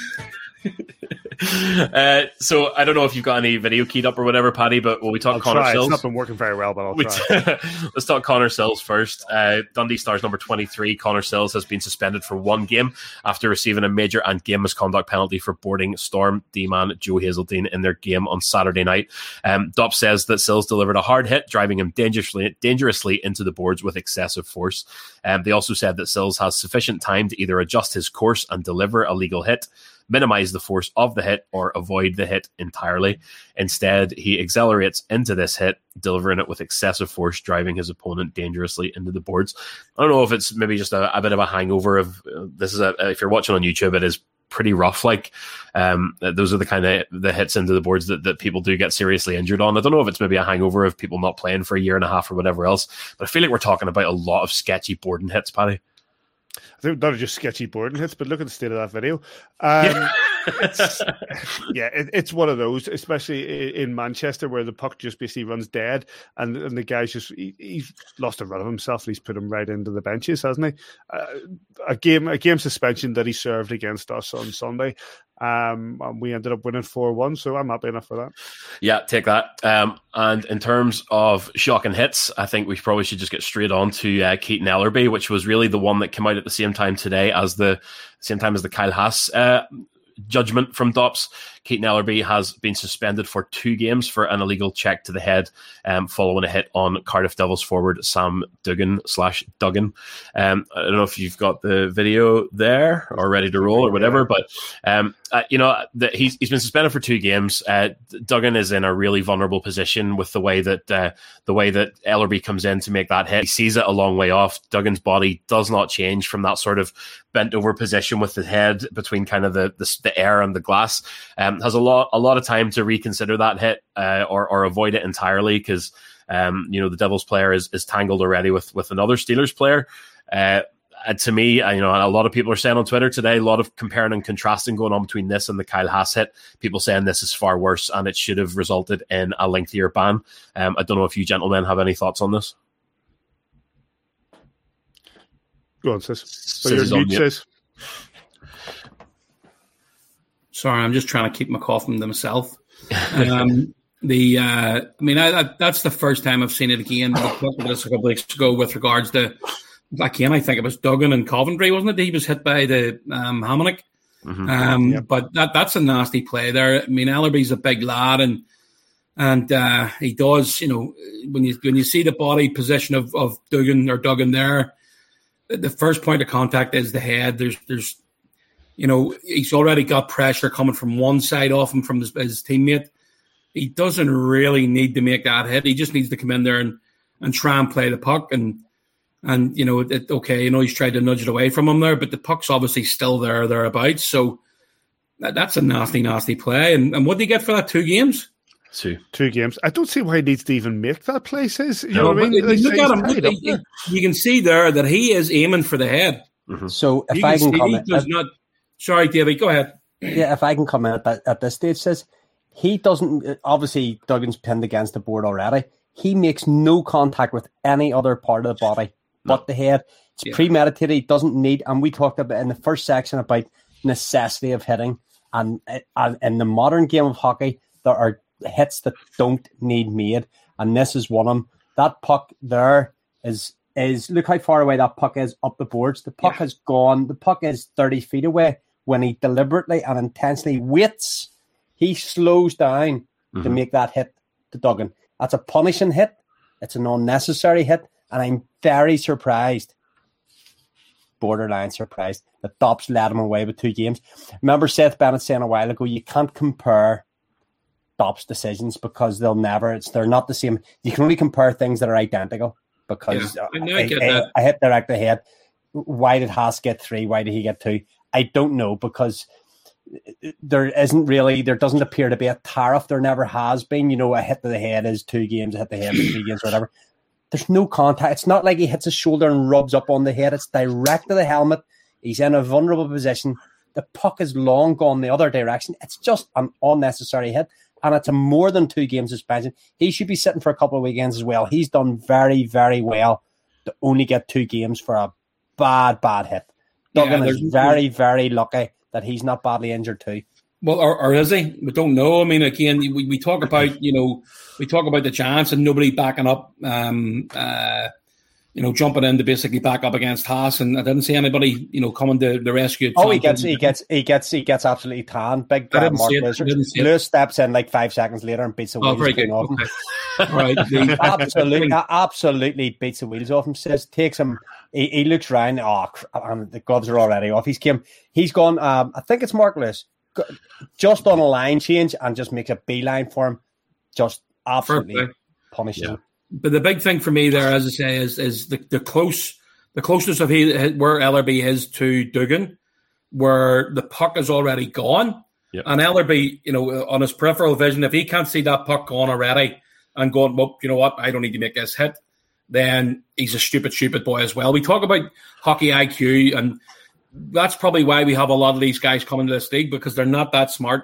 [SPEAKER 2] uh, so I don't know if you've got any video keyed up or whatever, Paddy, but will we talk
[SPEAKER 1] I'll
[SPEAKER 2] Connor
[SPEAKER 1] try.
[SPEAKER 2] Sills?
[SPEAKER 1] It's not been working very well, but I'll
[SPEAKER 2] We
[SPEAKER 1] try.
[SPEAKER 2] t- Let's talk Connor Sills first. Uh, Dundee Stars number twenty-three, Connor Sills, has been suspended for one game after receiving a major and game misconduct penalty for boarding Storm D-man Joe Hazeltine in their game on Saturday night. Um, Dop says that Sills delivered a hard hit, driving him dangerously, dangerously into the boards with excessive force. Um, they also said that Sills has sufficient time to either adjust his course and deliver a legal hit, minimize the force of the hit, or avoid the hit entirely. Instead, he accelerates into this hit, delivering it with excessive force, driving his opponent dangerously into the boards. I don't know if it's maybe just a, a bit of a hangover of uh, this is a, if you're watching on YouTube, it is pretty rough. Like um, those are the kind of the hits into the boards that, that people do get seriously injured on. I don't know if it's maybe a hangover of people not playing for a year and a half or whatever else, but I feel like we're talking about a lot of sketchy boarding hits, Paddy.
[SPEAKER 1] I think not just sketchy boarding hits, but look at the state of that video. Um, it's, yeah, it, it's one of those, especially in Manchester, where the puck just basically runs dead, and, and the guy's just he, he's lost a run of himself. And he's put him right into the benches, hasn't he? Uh, a game, a game suspension that he served against us on Sunday. Um, and we ended up winning four one, so I'm happy enough for that.
[SPEAKER 2] Yeah, take that. Um, and in terms of shocking hits, I think we probably should just get straight on to uh, Keaton Ellerby, which was really the one that came out at the same time today as the same time as the Kyle Haas uh, judgment from Dops. Keaton Ellerby has been suspended for two games for an illegal check to the head um, following a hit on Cardiff Devils forward Sam Duggan slash Duggan. Um, I don't know if you've got the video there or ready to roll or whatever, but um, uh, you know the, he's he's been suspended for two games. Uh, Duggan is in a really vulnerable position with the way that uh, the way that Ellerby comes in to make that hit. He sees it a long way off. Duggan's body does not change from that sort of bent over position with the head between kind of the the, the air and the glass. Um, has a lot a lot of time to reconsider that hit uh, or or avoid it entirely because um, you know the Devils player is is tangled already with with another Steelers player. Uh, and to me, you know, a lot of people are saying on Twitter today, a lot of comparing and contrasting going on between this and the Kyle Haas hit. People saying this is far worse and it should have resulted in a lengthier ban. Um, I don't know if you gentlemen have any thoughts on this.
[SPEAKER 1] Go on, sis. So
[SPEAKER 2] Sis
[SPEAKER 1] your
[SPEAKER 2] on
[SPEAKER 1] mute,
[SPEAKER 2] mute.
[SPEAKER 1] sis.
[SPEAKER 3] Sorry, I'm just trying to keep my coughing to myself. Um, the, uh, I mean, I, I, that's the first time I've seen it again. I talked about this a couple of weeks ago with regards to, again, I think it was Duggan and Coventry, wasn't it? He was hit by the um, Hamonic.
[SPEAKER 2] Mm-hmm.
[SPEAKER 3] Um,
[SPEAKER 1] Yep.
[SPEAKER 3] But that that's a nasty play there. I mean, Ellerby's a big lad, and and uh, he does, you know, when you when you see the body position of, of Duggan or Duggan there, the first point of contact is the head. There's there's You know, he's already got pressure coming from one side off him from his, his teammate. He doesn't really need to make that hit. He just needs to come in there and, and try and play the puck. And, and you know, it, okay, you know, he's tried to nudge it away from him there, but the puck's obviously still there, thereabouts. So that, that's a nasty, nasty play. And, and what did he get for that? Two games?
[SPEAKER 2] Two.
[SPEAKER 1] Two games. I don't see why he needs to even make that play, sis. You
[SPEAKER 3] No,
[SPEAKER 1] know what I
[SPEAKER 3] but
[SPEAKER 1] mean?
[SPEAKER 3] if you
[SPEAKER 1] Like,
[SPEAKER 3] look at
[SPEAKER 1] he's
[SPEAKER 3] him,
[SPEAKER 1] tied up
[SPEAKER 3] you,
[SPEAKER 1] there.
[SPEAKER 3] you can see there that he is aiming for the head.
[SPEAKER 2] Mm-hmm.
[SPEAKER 4] So if
[SPEAKER 3] You
[SPEAKER 4] I
[SPEAKER 3] can
[SPEAKER 4] can
[SPEAKER 3] see
[SPEAKER 4] comment,
[SPEAKER 3] he does
[SPEAKER 4] if-
[SPEAKER 3] not. Sorry, David, go ahead.
[SPEAKER 4] yeah, if I can comment at, that, at this stage, says he doesn't. Obviously, Duggan's pinned against the board already. He makes no contact with any other part of the body but the head. It's
[SPEAKER 3] Yeah.
[SPEAKER 4] premeditated. He doesn't need. And we talked about in the first section about necessity of hitting. And, and in the modern game of hockey, there are hits that don't need made, and this is one of them. That puck there is is look how far away that puck is up the boards. The puck
[SPEAKER 3] Yeah.
[SPEAKER 4] has gone. The puck is thirty feet away. When he deliberately and intentionally waits, he slows down to
[SPEAKER 2] Mhm.
[SPEAKER 4] make that hit to Duggan. That's a punishing hit. It's an unnecessary hit. And I'm very surprised, borderline surprised, that Dops let him away with two games. Remember Seth Bennett saying a while ago, you can't compare Dops decisions because they'll never, it's they're not the same. You can only compare things that are identical because
[SPEAKER 3] yeah, I,
[SPEAKER 4] I,
[SPEAKER 3] I, get
[SPEAKER 4] I,
[SPEAKER 3] that.
[SPEAKER 4] I hit direct ahead. Why did Haas get three? Why did he get two? I don't know, because there isn't really, there doesn't appear to be a tariff. There never has been. You know, a hit to the head is two games, a hit to the head is three games, or whatever. There's no contact. It's not like he hits his shoulder and rubs up on the head. It's direct to the helmet. He's in a vulnerable position. The puck is long gone the other direction. It's just an unnecessary hit. And it's a more than two game suspension. He should be sitting for a couple of weekends as well. He's done very, very well to only get two games for a bad, bad hit. Duggan yeah, is very, very lucky that he's not badly injured too.
[SPEAKER 3] Well, or, or is he? We don't know. I mean, again, we, we talk about, you know, we talk about the chance and nobody backing up, um, uh, you know, jumping in to basically back up against Haas, and I didn't see anybody, you know, coming to the rescue.
[SPEAKER 4] Oh, he gets, he gets, he gets, he gets absolutely tan. Big uh, Mark Lewis. Lewis steps in like five seconds later and beats the wheels
[SPEAKER 3] oh,
[SPEAKER 4] off him.
[SPEAKER 3] Okay. right, the,
[SPEAKER 4] absolutely, absolutely beats the wheels off him. Says takes him. He, he looks around. Oh, and the gloves are already off. He's came. He's gone. Um, I think it's Mark Lewis. Just on a line change and just makes a beeline for him. Just absolutely Perfect. punishes yeah. him.
[SPEAKER 3] But the big thing for me there, as I say, is is the, the close the closeness of he where Ellerby is to Duggan, where the puck is already gone, yep. and Ellerby, you know, on his peripheral vision, if he can't see that puck gone already and going, well, you know what, I don't need to make this hit, then he's a stupid, stupid boy as well. We talk about hockey I Q, and that's probably why we have a lot of these guys coming to this league, because they're not that smart,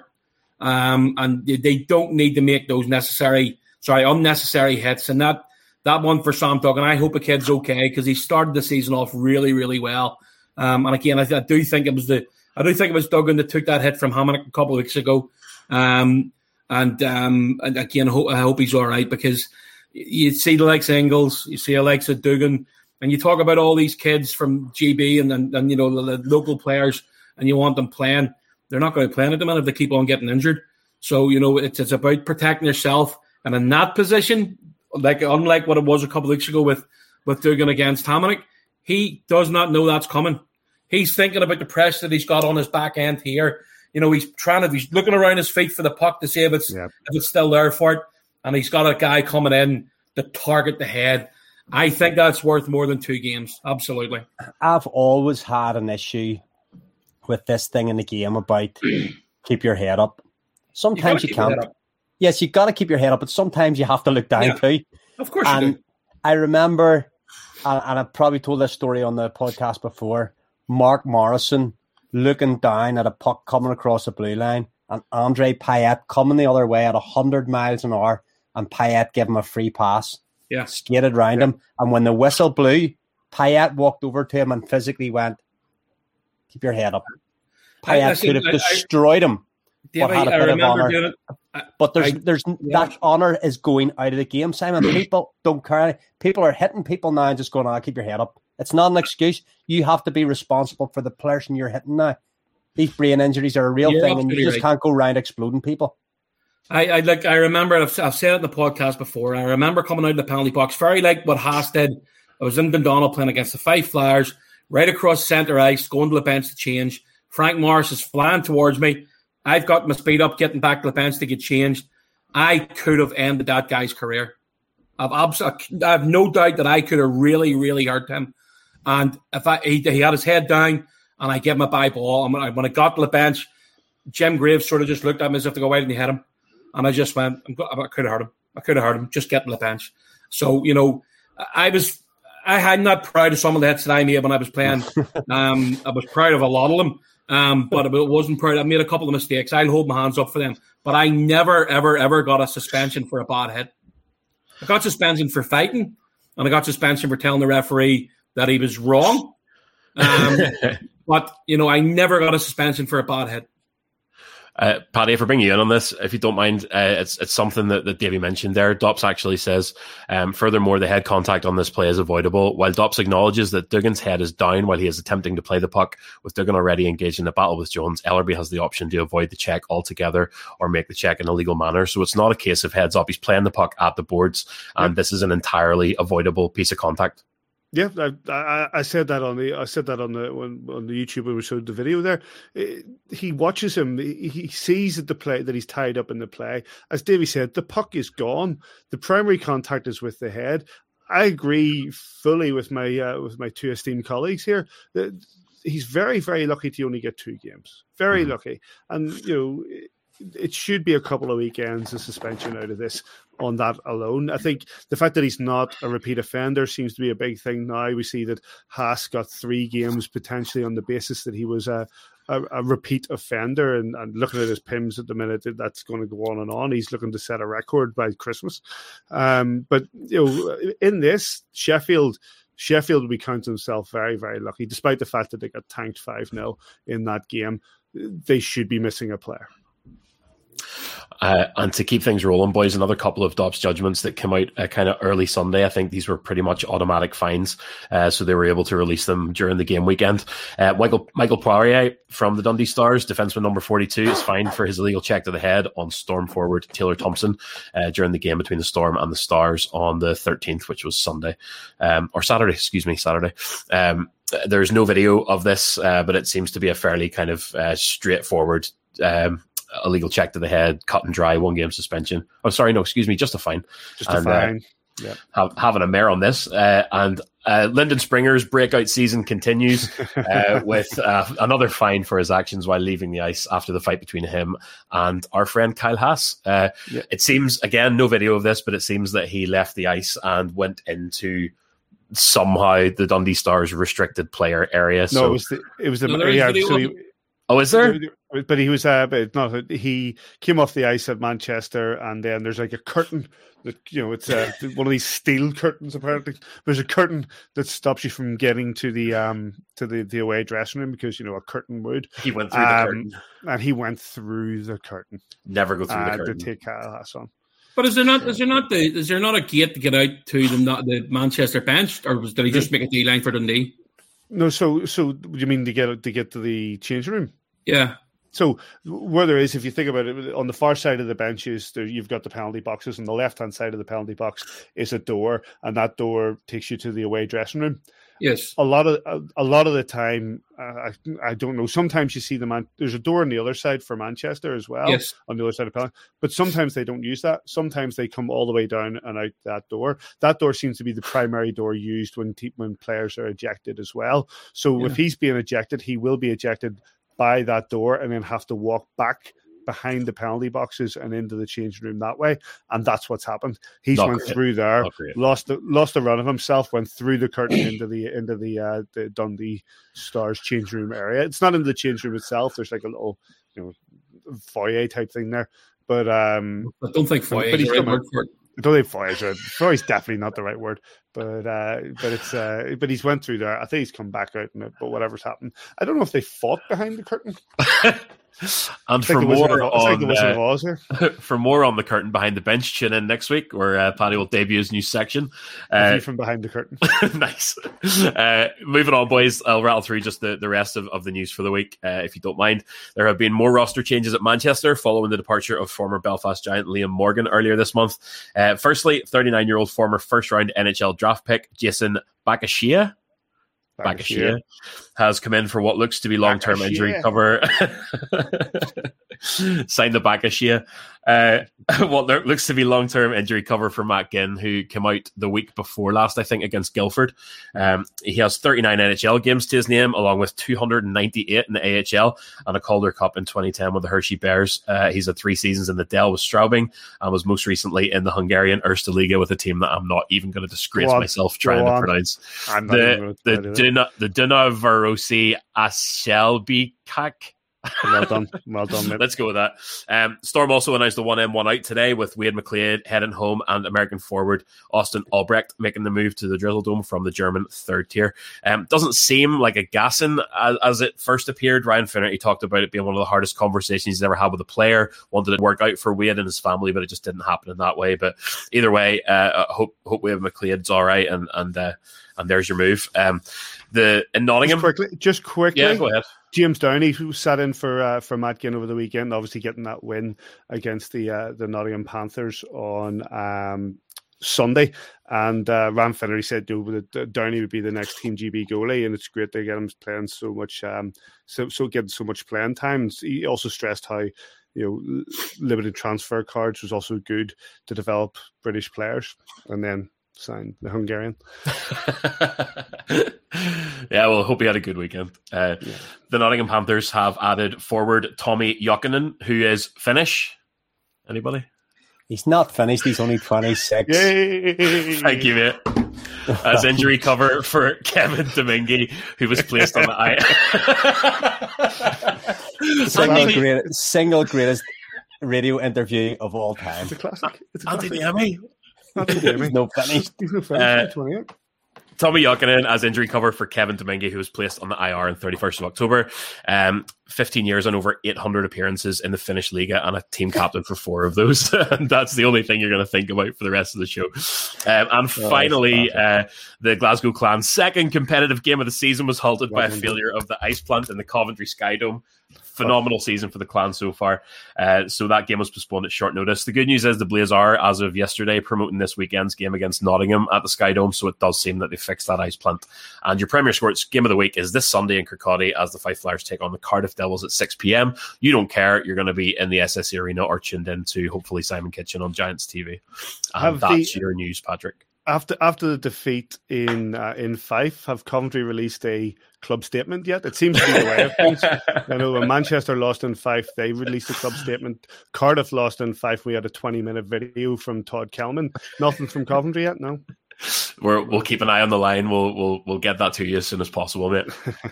[SPEAKER 3] um, and they, they don't need to make those necessary. Sorry, unnecessary hits. And that that one for Sam Duggan, I hope the kid's okay, because he started the season off really, really well. Um, and again, I, I do think it was the I do think it was Duggan that took that hit from Hamonic a couple of weeks ago. Um, and, um, and again, I hope, I hope he's all right, because you see the likes of Ingles, you see the likes of Duggan, and you talk about all these kids from G B and, and, and you know, the, the local players, and you want them playing. They're not going to play at the minute if they keep on getting injured. So, you know, it's, it's about protecting yourself. And in that position, like unlike what it was a couple of weeks ago with, with Duggan against Hamonic, he does not know that's coming. He's thinking about the press that he's got on his back end here. You know, he's trying to, he's looking around his feet for the puck to see if it's yep. if it's still there for it. And he's got a guy coming in to target the head. I think that's worth more than two games. Absolutely.
[SPEAKER 4] I've always had an issue with this thing in the game about keep your head up. Sometimes you, you can't. Yes, you've got to keep your head up, but sometimes you have to look down yeah, too.
[SPEAKER 3] Of course
[SPEAKER 4] and
[SPEAKER 3] you do.
[SPEAKER 4] I remember, and, and I've probably told this story on the podcast before, Mark Morrison looking down at a puck coming across the blue line, and Andre Payette coming the other way at one hundred miles an hour, and Payette gave him a free pass,
[SPEAKER 3] yeah.
[SPEAKER 4] skated around yeah. him, and when the whistle blew, Payette walked over to him and physically went, keep your head up. Payette could have I, destroyed I, him.
[SPEAKER 3] David, I, I remember doing it. I,
[SPEAKER 4] but there's
[SPEAKER 3] I,
[SPEAKER 4] there's
[SPEAKER 3] yeah.
[SPEAKER 4] that honor is going out of the game, Simon. People don't care. People are hitting people now and just going, "Ah, keep your head up." It's not an excuse. You have to be responsible for the person you're hitting now. These brain injuries are a real
[SPEAKER 3] you're
[SPEAKER 4] thing, and you just
[SPEAKER 3] right.
[SPEAKER 4] can't go around exploding people.
[SPEAKER 3] I, I like. I remember. I've, I've said it in the podcast before. I remember coming out of the penalty box, very like what Haas did. I was in Dundonald playing against the Five Flyers, right across centre ice, going to the bench to change. Frank Morris is flying towards me. I've got my speed up, getting back to the bench to get changed. I could have ended that guy's career. I've abs- I have no doubt that I could have really, really hurt him. And if I he, he had his head down, and I gave him a bye ball, and when I, when I got to the bench, Jim Graves sort of just looked at me as if to go, why didn't he hit him? And I just went, I could have hurt him. I could have hurt him. Just get to the bench. So, you know, I was, I had not proud of some of the hits that I made when I was playing. um, I was proud of a lot of them. Um, but it wasn't proud. I made a couple of mistakes. I'll hold my hands up for them. But I never, ever, ever got a suspension for a bad hit. I got suspension for fighting, and I got suspension for telling the referee that he was wrong. Um, but, you know, I never got a suspension for a bad hit.
[SPEAKER 2] Uh, Paddy, if I bring you in on this, if you don't mind, uh, it's it's something that, that Davey mentioned there. Dops actually says, um, furthermore, the head contact on this play is avoidable. While Dops acknowledges that Duggan's head is down while he is attempting to play the puck, with Duggan already engaged in a battle with Jones, Ellerby has the option to avoid the check altogether or make the check in a legal manner. So it's not a case of heads up. He's playing the puck at the boards, and yep. this is an entirely avoidable piece of contact.
[SPEAKER 1] Yeah, I, I, I said that on the I said that on the when, on the YouTube when we showed the video there. He watches him. He, he sees that the play that he's tied up in the play. As Davey said, the puck is gone. The primary contact is with the head. I agree fully with my uh, with my two esteemed colleagues here. He's very very lucky to only get two games. Very mm-hmm. lucky, and you know. It should be a couple of weekends of suspension out of this on that alone. I think the fact that he's not a repeat offender seems to be a big thing now. We see that Haas got three games potentially on the basis that he was a, a, a repeat offender. And, and looking at his P I Ms at the minute, that's going to go on and on. He's looking to set a record by Christmas. Um, but you know, in this, Sheffield... Sheffield will be counting himself very, very lucky, despite the fact that they got tanked five nil in that game. They should be missing a player.
[SPEAKER 2] Uh, and to keep things rolling, boys, another couple of Dops judgments that came out uh, kind of early Sunday. I think these were pretty much automatic fines, uh, so they were able to release them during the game weekend. Uh, Michael Michael Poirier from the Dundee Stars, defenseman number forty-two, is fined for his illegal check to the head on Storm forward Taylor Thompson uh, during the game between the Storm and the Stars on the thirteenth, which was Sunday, um, or Saturday, excuse me, Saturday. Um, there's no video of this, uh, but it seems to be a fairly kind of uh, straightforward um illegal check to the head, cut and dry, one game suspension. Oh, sorry, no, excuse me, just a fine.
[SPEAKER 1] Just and, a fine. Uh, yeah.
[SPEAKER 2] Have, having a mare on this. Uh, and uh, Lyndon Springer's breakout season continues uh, with uh, another fine for his actions while leaving the ice after the fight between him and our friend Kyle Haas. Uh, yeah. It seems, again, no video of this, but it seems that he left the ice and went into somehow the Dundee Stars restricted player area.
[SPEAKER 1] No,
[SPEAKER 2] so,
[SPEAKER 1] it was the, it was the,
[SPEAKER 3] no,
[SPEAKER 1] yeah, so he,
[SPEAKER 2] oh, is there?
[SPEAKER 1] But he was, uh, but not. He came off the ice at Manchester, and then there's like a curtain that, you know, it's uh, one of these steel curtains. Apparently, there's a curtain that stops you from getting to the um to the, the away dressing room because you know a curtain would.
[SPEAKER 2] He went through
[SPEAKER 1] um,
[SPEAKER 2] the curtain,
[SPEAKER 1] and he went through the curtain.
[SPEAKER 2] Never go through
[SPEAKER 1] uh,
[SPEAKER 2] the curtain
[SPEAKER 1] to take Kyle Haas on.
[SPEAKER 3] But is there not is there not the is there not a gate to get out to the not the Manchester bench, or was, did he just make a D line for Dundee?
[SPEAKER 1] No, so so you mean to get to get to the changing room?
[SPEAKER 3] Yeah.
[SPEAKER 1] So where there is, if you think about it, on the far side of the benches, there you've got the penalty boxes. On the left-hand side of the penalty box is a door, and that door takes you to the away dressing room.
[SPEAKER 3] Yes.
[SPEAKER 1] A lot of a, a lot of the time, uh, I I don't know. Sometimes you see the man. There's a door on the other side for Manchester as well.
[SPEAKER 3] Yes.
[SPEAKER 1] On the other side of the penalty, but sometimes they don't use that. Sometimes they come all the way down and out that door. That door seems to be the primary door used when te- when players are ejected as well. So
[SPEAKER 3] Yeah.
[SPEAKER 1] if he's being ejected, he will be ejected by that door and then have to walk back behind the penalty boxes and into the changing room that way. And that's what's happened. He's
[SPEAKER 2] Not
[SPEAKER 1] went
[SPEAKER 2] great.
[SPEAKER 1] through there,
[SPEAKER 2] Not great.
[SPEAKER 1] lost the lost the run of himself, went through the curtain into the into the uh, the Dundee Stars changing room area. It's not in the changing room itself. There's like a little, you know, foyer type thing there. But um
[SPEAKER 3] I don't think foyer
[SPEAKER 1] but
[SPEAKER 3] is
[SPEAKER 1] he's
[SPEAKER 3] the right
[SPEAKER 1] come-
[SPEAKER 3] word for it.
[SPEAKER 1] I don't think foyer is right. Foyer is definitely not the right word, but uh, but it's uh, but he's went through there. I think he's come back out in it, but whatever's happened, I don't know if they fought behind the curtain.
[SPEAKER 2] And
[SPEAKER 1] It's like
[SPEAKER 2] for
[SPEAKER 1] the Wizard
[SPEAKER 2] more
[SPEAKER 1] of- it's like the
[SPEAKER 2] on
[SPEAKER 1] Wizard
[SPEAKER 2] uh,
[SPEAKER 1] of Oz here.
[SPEAKER 2] for more on the curtain behind the bench, tune in next week where uh, Paddy will debut his new section.
[SPEAKER 1] A
[SPEAKER 2] Uh,
[SPEAKER 1] view from behind the curtain.
[SPEAKER 2] nice. Uh, moving on, boys. I'll rattle through just the, the rest of, of the news for the week, uh, if you don't mind. There have been more roster changes at Manchester following the departure of former Belfast Giant Liam Morgan earlier this month. Uh, firstly, thirty-nine-year-old former first-round N H L draft pick Jason Bakashia. Bakashia has come in for what looks to be long-term
[SPEAKER 1] Bakashia.
[SPEAKER 2] injury cover. Signed the Bakashia. Uh, what looks to be long-term injury cover for Matt Ginn, who came out the week before last, I think, against Guildford. Um, he has thirty-nine N H L games to his name, along with two hundred ninety-eight in the A H L and a Calder Cup in twenty ten with the Hershey Bears. Uh, he's had three seasons in the Dell with Straubing and was most recently in the Hungarian Erste Liga with a team that I'm not even going to disgrace
[SPEAKER 1] Go on.
[SPEAKER 2] myself trying
[SPEAKER 1] Go
[SPEAKER 2] to
[SPEAKER 1] on.
[SPEAKER 2] pronounce.
[SPEAKER 1] I'm not even
[SPEAKER 2] The
[SPEAKER 1] gonna
[SPEAKER 2] the
[SPEAKER 1] try to do that.
[SPEAKER 2] Duna the Dunavarosi Ashelbikak.
[SPEAKER 1] Well done. Well done, mate.
[SPEAKER 2] Let's go with that. Um, Storm also announced the one in, one out today with Wade McLeod heading home and American forward Austin Albrecht making the move to the Drizzle Dome from the German third tier. Um, doesn't seem like a gassing as, as it first appeared. Ryan Finnerty talked about it being one of the hardest conversations he's ever had with a player. Wanted it to work out for Wade and his family, but it just didn't happen in that way. But either way, uh, hope hope Wade McLeod's all right, and and uh, and there's your move. Um, the in Nottingham,
[SPEAKER 1] just quickly, just quickly,
[SPEAKER 2] yeah, go ahead.
[SPEAKER 1] James Downey, who sat in for uh, for Matt Ginn over the weekend, obviously getting that win against the uh, the Nottingham Panthers on um, Sunday, and uh, Ryan Finnerty said you know, that Downey would be the next Team G B goalie, and it's great to get him playing so much, um, so so getting so much playing time. He also stressed how you know limited transfer cards was also good to develop British players, and then sign the Hungarian.
[SPEAKER 2] Yeah, well, hope he had a good weekend. Uh, yeah. The Nottingham Panthers have added forward Tommy Jokinen, who is Finnish. Anybody?
[SPEAKER 4] He's not finished. He's only twenty-six.
[SPEAKER 2] Yay! Thank you, mate. As injury cover for Kevin Domingue, who was placed on the I.
[SPEAKER 4] single, great, single greatest radio interview of all time.
[SPEAKER 1] It's a classic. It's a
[SPEAKER 2] Anthony Emmy.
[SPEAKER 4] He's no finish.
[SPEAKER 1] He's no finish. Uh,
[SPEAKER 2] Tommy Jokinen as injury cover for Kevin Domingue, who was placed on the I R on thirty-first of October. Um, fifteen years and over eight hundred appearances in the Finnish Liga and a team captain for four of those. And that's the only thing you're going to think about for the rest of the show. Um, and oh, finally, uh, the Glasgow Clan's second competitive game of the season was halted by a failure of the ice plant in the Coventry Sky Dome. Phenomenal season for the Clan so far. Uh, so that game was postponed at short notice. The good news is the Blaze are, as of yesterday, promoting this weekend's game against Nottingham at the Sky Dome, so it does seem that they fixed that ice plant. And your Premier Sports game of the week is this Sunday in Kirkcaldy as the Fife Flyers take on the Cardiff Devils at six p.m. You don't care. You're going to be in the S S E Arena or tuned in to, hopefully, Simon Kitchen on Giants T V. And have that's the, your news, Patrick.
[SPEAKER 1] After after the defeat in uh, in Fife, have Coventry released a club statement yet? It seems to be the way of things. I know when Manchester lost in Fife, they released a club statement. Cardiff lost in Fife. We had a twenty-minute video from Todd Kelman. Nothing from Coventry yet, no?
[SPEAKER 2] We're, we'll keep an eye on the line. We'll we'll we'll get that to you as soon as possible, mate.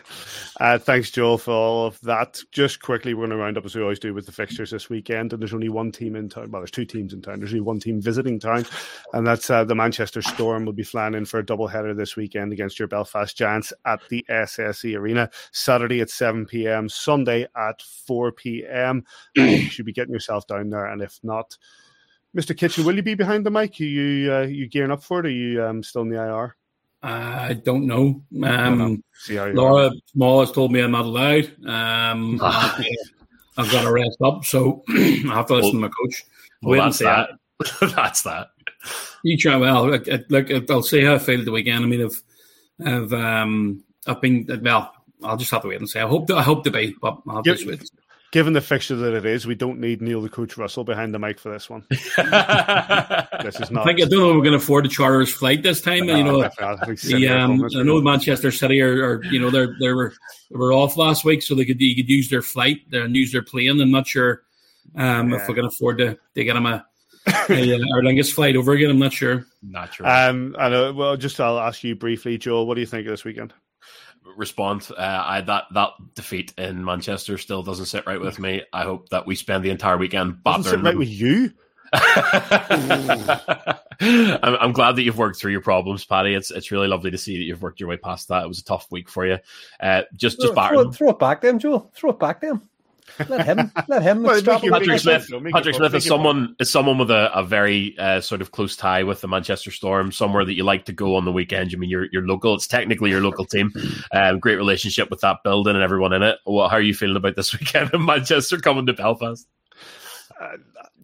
[SPEAKER 1] uh, thanks, Joel, for all of that. Just quickly, we're going to round up as we always do with the fixtures this weekend. And there's only one team in town. Well, there's two teams in town. There's only one team visiting town, and that's uh, the Manchester Storm. Will be flying in for a double header this weekend against your Belfast Giants at the S S E Arena. Saturday at seven p.m. Sunday at four p.m. You should be getting yourself down there, and if not, Mister Kitchen, will you be behind the mic? Are you uh, you gearing up for it? Or are you um, still in the I R?
[SPEAKER 3] I don't know. Um, See how Laura Small has told me I'm not allowed. Um, I've got to rest up, so I have to listen well, to my coach.
[SPEAKER 2] Well, that's that. that. That's that.
[SPEAKER 3] You try well. Look, look, I'll see how I feel the weekend. I mean, I've, I've, um, I've been well. I'll just have to wait and see. I hope, to, I hope to be, but I'll
[SPEAKER 1] Give,
[SPEAKER 3] just wait.
[SPEAKER 1] Given the fixture that it is, we don't need Neil the Coach Russell behind the mic for this one. This is not.
[SPEAKER 3] I think I don't know if we're going to afford to charter his flight this time. No, you know, the, um, I know Manchester City are, are you know, they're they were they were off last week, so they could you could use their flight, they use their plane. I'm not sure um, yeah. if we're going to afford to to get him a, a Aer Lingus flight over again. I'm not sure.
[SPEAKER 2] Not sure.
[SPEAKER 1] Um, I know. Well, just I'll ask you briefly, Joel. What do you think of this weekend?
[SPEAKER 2] Respond. Uh, I that that defeat in Manchester still doesn't sit right with me. I hope that we spend the entire weekend battering.
[SPEAKER 1] Doesn't sit right with you.
[SPEAKER 2] I'm, I'm glad that you've worked through your problems, Paddy. It's it's really lovely to see that you've worked your way past that. It was a tough week for you. Uh, just just
[SPEAKER 4] throw, throw, throw it back to him, Joel. Throw it back to him. Let him. Let him.
[SPEAKER 2] well, Patrick Smith. Patrick Smith is someone is someone with a, a very uh, sort of close tie with the Manchester Storm. Somewhere that you like to go on the weekend. I mean, you're you're local. It's technically your local team. Um, great relationship with that building and everyone in it. Well, how are you feeling about this weekend in Manchester coming to Belfast?
[SPEAKER 1] Uh,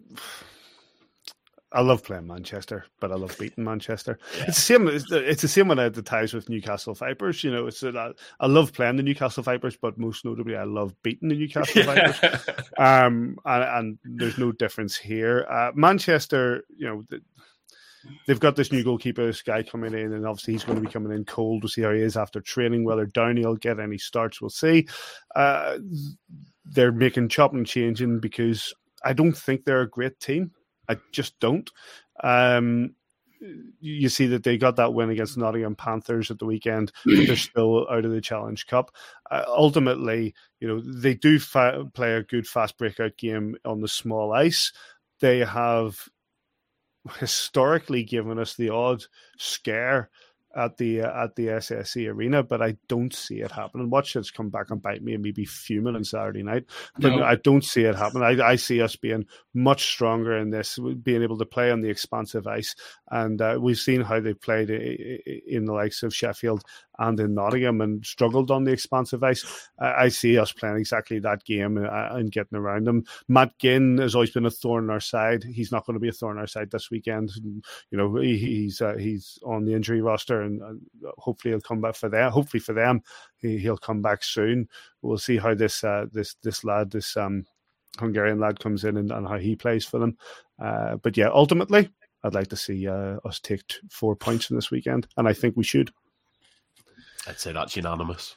[SPEAKER 1] I love playing Manchester, but I love beating Manchester. Yeah. It's the same. It's the, it's the same when I had the ties with Newcastle Vipers. You know, it's a, I love playing the Newcastle Vipers, but most notably, I love beating the Newcastle Vipers. um, and, and there's no difference here. Uh, Manchester, you know, they've got this new goalkeeper, this guy coming in, and obviously he's going to be coming in cold. We'll see how he is after training. Whether Downey will get any starts, we'll see. Uh, they're making chopping and changing because I don't think they're a great team. I just don't. Um, you see that they got that win against Nottingham Panthers at the weekend, but they're still out of the Challenge Cup. Uh, ultimately, you know, they do fa- play a good fast breakout game on the small ice. They have historically given us the odd scare at the uh, at the S S E Arena, but I don't see it happening. Watch this come back and bite me and me be fuming on Saturday night. But no. I don't see it happen. I, I see us being much stronger in this, being able to play on the expansive ice. And uh, we've seen how they played in the likes of Sheffield and in Nottingham and struggled on the expansive ice. I, I see us playing exactly that game and, and getting around them. Matt Ginn has always been a thorn in our side. He's not going to be a thorn in our side this weekend. You know, he, he's uh, he's on the injury roster, and uh, hopefully he'll come back for them. Hopefully for them, he, he'll come back soon. We'll see how this uh, this this lad, this um, Hungarian lad, comes in and, and how he plays for them. Uh, but yeah, ultimately, I'd like to see uh, us take t- four points in this weekend, and I think we should.
[SPEAKER 2] I'd say that's unanimous.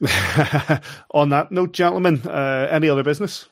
[SPEAKER 1] On that note, gentlemen, uh, any other business?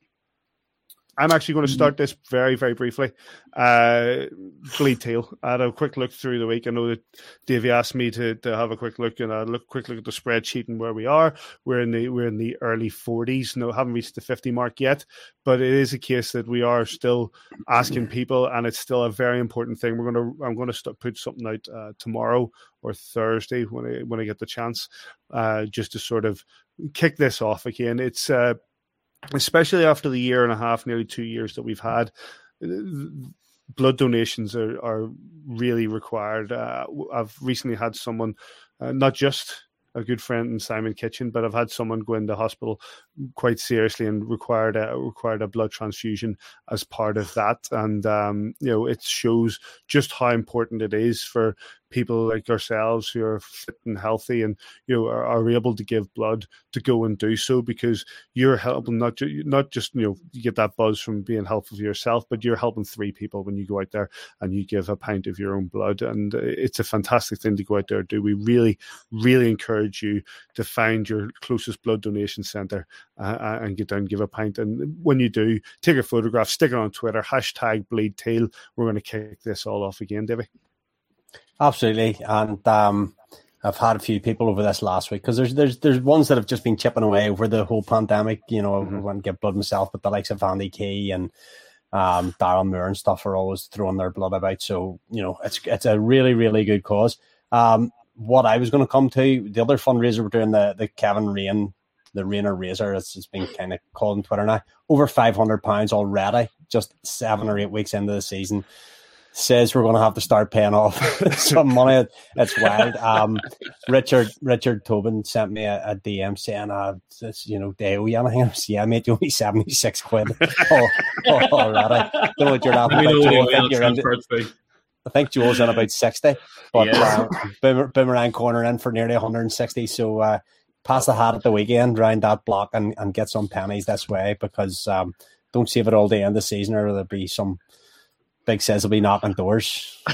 [SPEAKER 1] I'm actually going to start this very, very briefly. Uh, Bleed Tail. I had a quick look through the week. I know that Davey asked me to, to have a quick look, and I look quick look at the spreadsheet and where we are. We're in the we're in the early forties. No, haven't reached the fifty mark yet, but it is a case that we are still asking people, and it's still a very important thing. We're going to I'm going to st- put something out uh, tomorrow or Thursday when I when I get the chance, uh, just to sort of kick this off again. It's uh, especially after the year and a half, nearly two years that we've had, blood donations are, are really required. Uh, I've recently had someone, uh, not just a good friend in Simon Kitchen, but I've had someone go into hospital quite seriously and required a, required a blood transfusion as part of that. And, um, you know, it shows just how important it is for people like ourselves who are fit and healthy and, you know, are, are able to give blood to go and do so, because you're helping not, ju- not just, you know, you get that buzz from being helpful for yourself, but you're helping three people when you go out there and you give a pint of your own blood. And it's a fantastic thing to go out there and do. We really, really encourage you to find your closest blood donation centre uh, and get down and give a pint. And when you do, take a photograph, stick it on Twitter, hashtag Bleed Tail. We're going to kick this all off again, Davey.
[SPEAKER 4] Absolutely, and um, I've had a few people over this last week, because there's there's there's ones that have just been chipping away over the whole pandemic. You know, mm-hmm. I went and get blood myself, but the likes of Andy Key and um, Darren Moore and stuff are always throwing their blood about. So, you know, it's it's a really really good cause. Um, what I was going to come to, the other fundraiser we're doing, the the Kevin Rain, the Rainer Razor, it's, it's been kind of called on Twitter now, over five hundred pounds already, just seven or eight weeks into the season. Says we're going to have to start paying off some money. It's wild. Um, Richard Richard Tobin sent me a, a D M saying, uh, this, you know, they owe you anything. I was, yeah, mate, you owe me seventy-six quid. oh, oh, already. Don't know what you're laughing about, Joe. I think, you're in, I think Joel's in about sixty. But yeah. uh, Boomer, Boomerang Corner in for nearly one hundred sixty. So uh, pass the hat at the weekend, round that block, and, and get some pennies this way, because um, don't save it all day in the season, or there'll be some Big says will be knocking doors.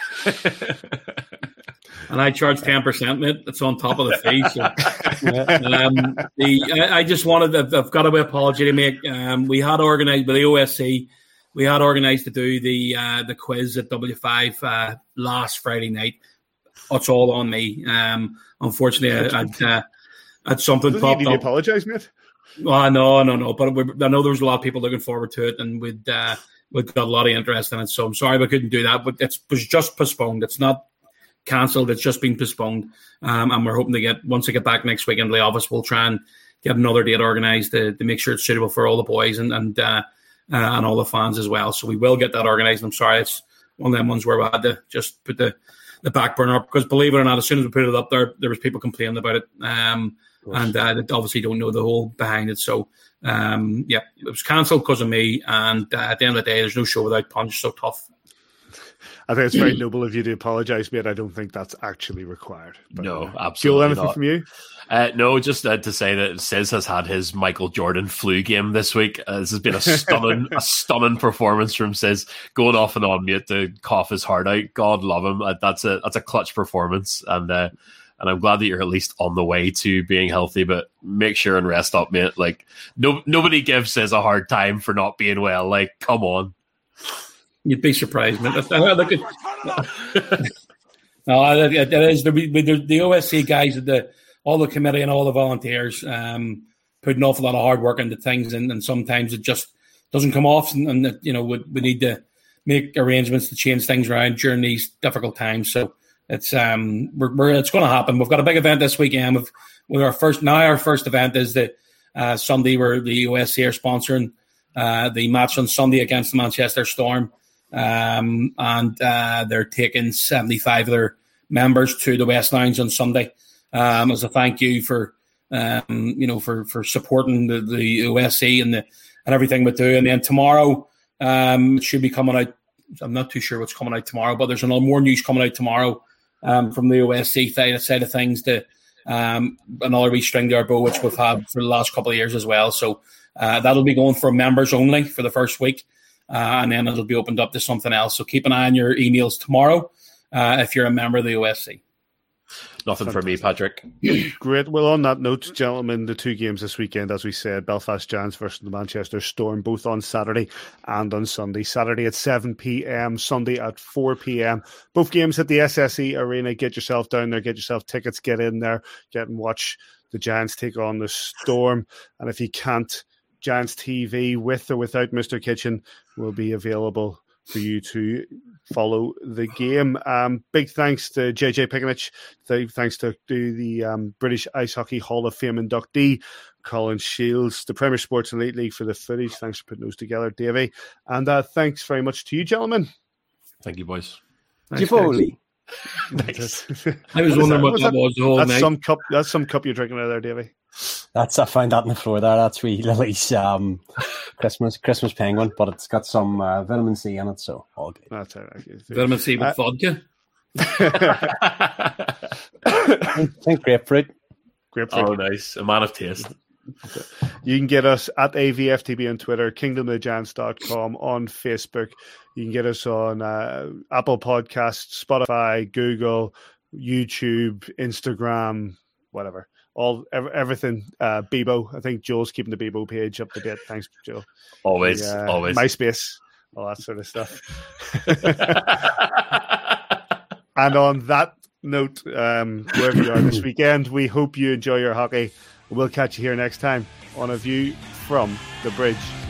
[SPEAKER 3] And I charge ten percent, mate. It's on top of the fee. So. um, the, I, I just wanted, I've, I've got to apology to make. Um, we had organised with the O S C, we had organised to do the uh, the quiz at W five uh, last Friday night. It's all on me. Um, unfortunately, I, I'd, uh, I'd something
[SPEAKER 1] popped up. You need to apologise, mate.
[SPEAKER 3] Well, no, no, no. But we, I know there was a lot of people looking forward to it, and we'd uh, we'd got a lot of interest in it. So I'm sorry we couldn't do that. But it was just postponed. It's not cancelled. It's just been postponed. Um, and we're hoping to get, once I get back next week in the office, we'll try and get another date organised to, to make sure it's suitable for all the boys and and uh, uh, and all the fans as well. So we will get that organised. I'm sorry, it's one of them ones where we had to just put the, the back burner up, because believe it or not, as soon as we put it up there, there was people complaining about it. Um, and uh, they obviously don't know the whole behind it. So, um, yeah, it was cancelled because of me. And uh, at the end of the day, there's no show without punch. So tough.
[SPEAKER 1] I think it's very noble of you to apologise, mate. I don't think that's actually required. But,
[SPEAKER 2] no,
[SPEAKER 1] uh,
[SPEAKER 2] absolutely
[SPEAKER 1] Joel, anything
[SPEAKER 2] not.
[SPEAKER 1] from you?
[SPEAKER 2] Uh, no, just uh, to say that Sis has had his Michael Jordan flu game this week. Uh, this has been a stunning, a stunning performance from Sis, going off and on mute to cough his heart out. God love him. Uh, that's a that's a clutch performance, and uh, and I'm glad that you're at least on the way to being healthy. But make sure and rest up, mate. Like no nobody gives Sis a hard time for not being well. Like, come on.
[SPEAKER 3] You'd be surprised, man. Look at, no, it, it is the, the, the O S C guys, the all the committee and all the volunteers um, put an awful lot of hard work into things, and, and sometimes it just doesn't come off, and, and you know we, we need to make arrangements to change things around during these difficult times. So it's um we're, we're it's going to happen. We've got a big event this weekend. With with our first now our first event is the uh, Sunday where the O S C are sponsoring uh, the match on Sunday against the Manchester Storm. Um, and uh, they're taking seventy-five of their members to the West Lounge on Sunday um, as a thank you for um, you know for, for supporting the, the O S C and the and everything we do. And then tomorrow um, it should be coming out. I'm not too sure what's coming out tomorrow, but there's another more news coming out tomorrow um, from the O S C side, side of things. To um, another wee string to our bow, which we've had for the last couple of years as well. So uh, that'll be going for members only for the first week. Uh, and then it'll be opened up to something else. So keep an eye on your emails tomorrow uh, if you're a member of the O S C.
[SPEAKER 2] Nothing for me, Patrick.
[SPEAKER 1] Great. Well, on that note, gentlemen, the two games this weekend, as we said, Belfast Giants versus the Manchester Storm, both on Saturday and on Sunday. Saturday at seven p.m, Sunday at four p.m. Both games at the S S E Arena. Get yourself down there, get yourself tickets, get in there, get and watch the Giants take on the Storm. And if you can't, Giants T V, with or without Mister Kitchen, will be available for you to follow the game. Um, big thanks to J J Piconich. Thanks to, to the um, British Ice Hockey Hall of Fame inductee, Colin Shields, the Premier Sports Elite League for the footage. Thanks for putting those together, Davey. And uh, thanks very much to you, gentlemen.
[SPEAKER 2] Thank you, boys.
[SPEAKER 4] Thanks, Foley.
[SPEAKER 3] Nice. I was wondering what that was the whole
[SPEAKER 1] that's
[SPEAKER 3] night.
[SPEAKER 1] Some cup, that's some cup you're drinking out there, Davey.
[SPEAKER 4] That's I found that on the floor there. That's wee Lily's um, Christmas Christmas penguin, but it's got some uh, vitamin C in it, so all good.
[SPEAKER 1] That's it.
[SPEAKER 3] Vitamin C with uh, vodka.
[SPEAKER 4] I think grapefruit.
[SPEAKER 1] Grapefruit.
[SPEAKER 2] Oh, nice. A man of taste.
[SPEAKER 1] You can get us at A V F T B on Twitter, kingdom of the giants dot com on Facebook. You can get us on uh, Apple Podcasts, Spotify, Google, YouTube, Instagram, whatever. All everything uh, Bebo. I think Joel's keeping the Bebo page up to date. Thanks, Joel.
[SPEAKER 2] Always,
[SPEAKER 1] the, uh,
[SPEAKER 2] always.
[SPEAKER 1] MySpace, all that sort of stuff. And on that note, um, wherever you are this weekend, we hope you enjoy your hockey. We'll catch you here next time on A View from the Bridge.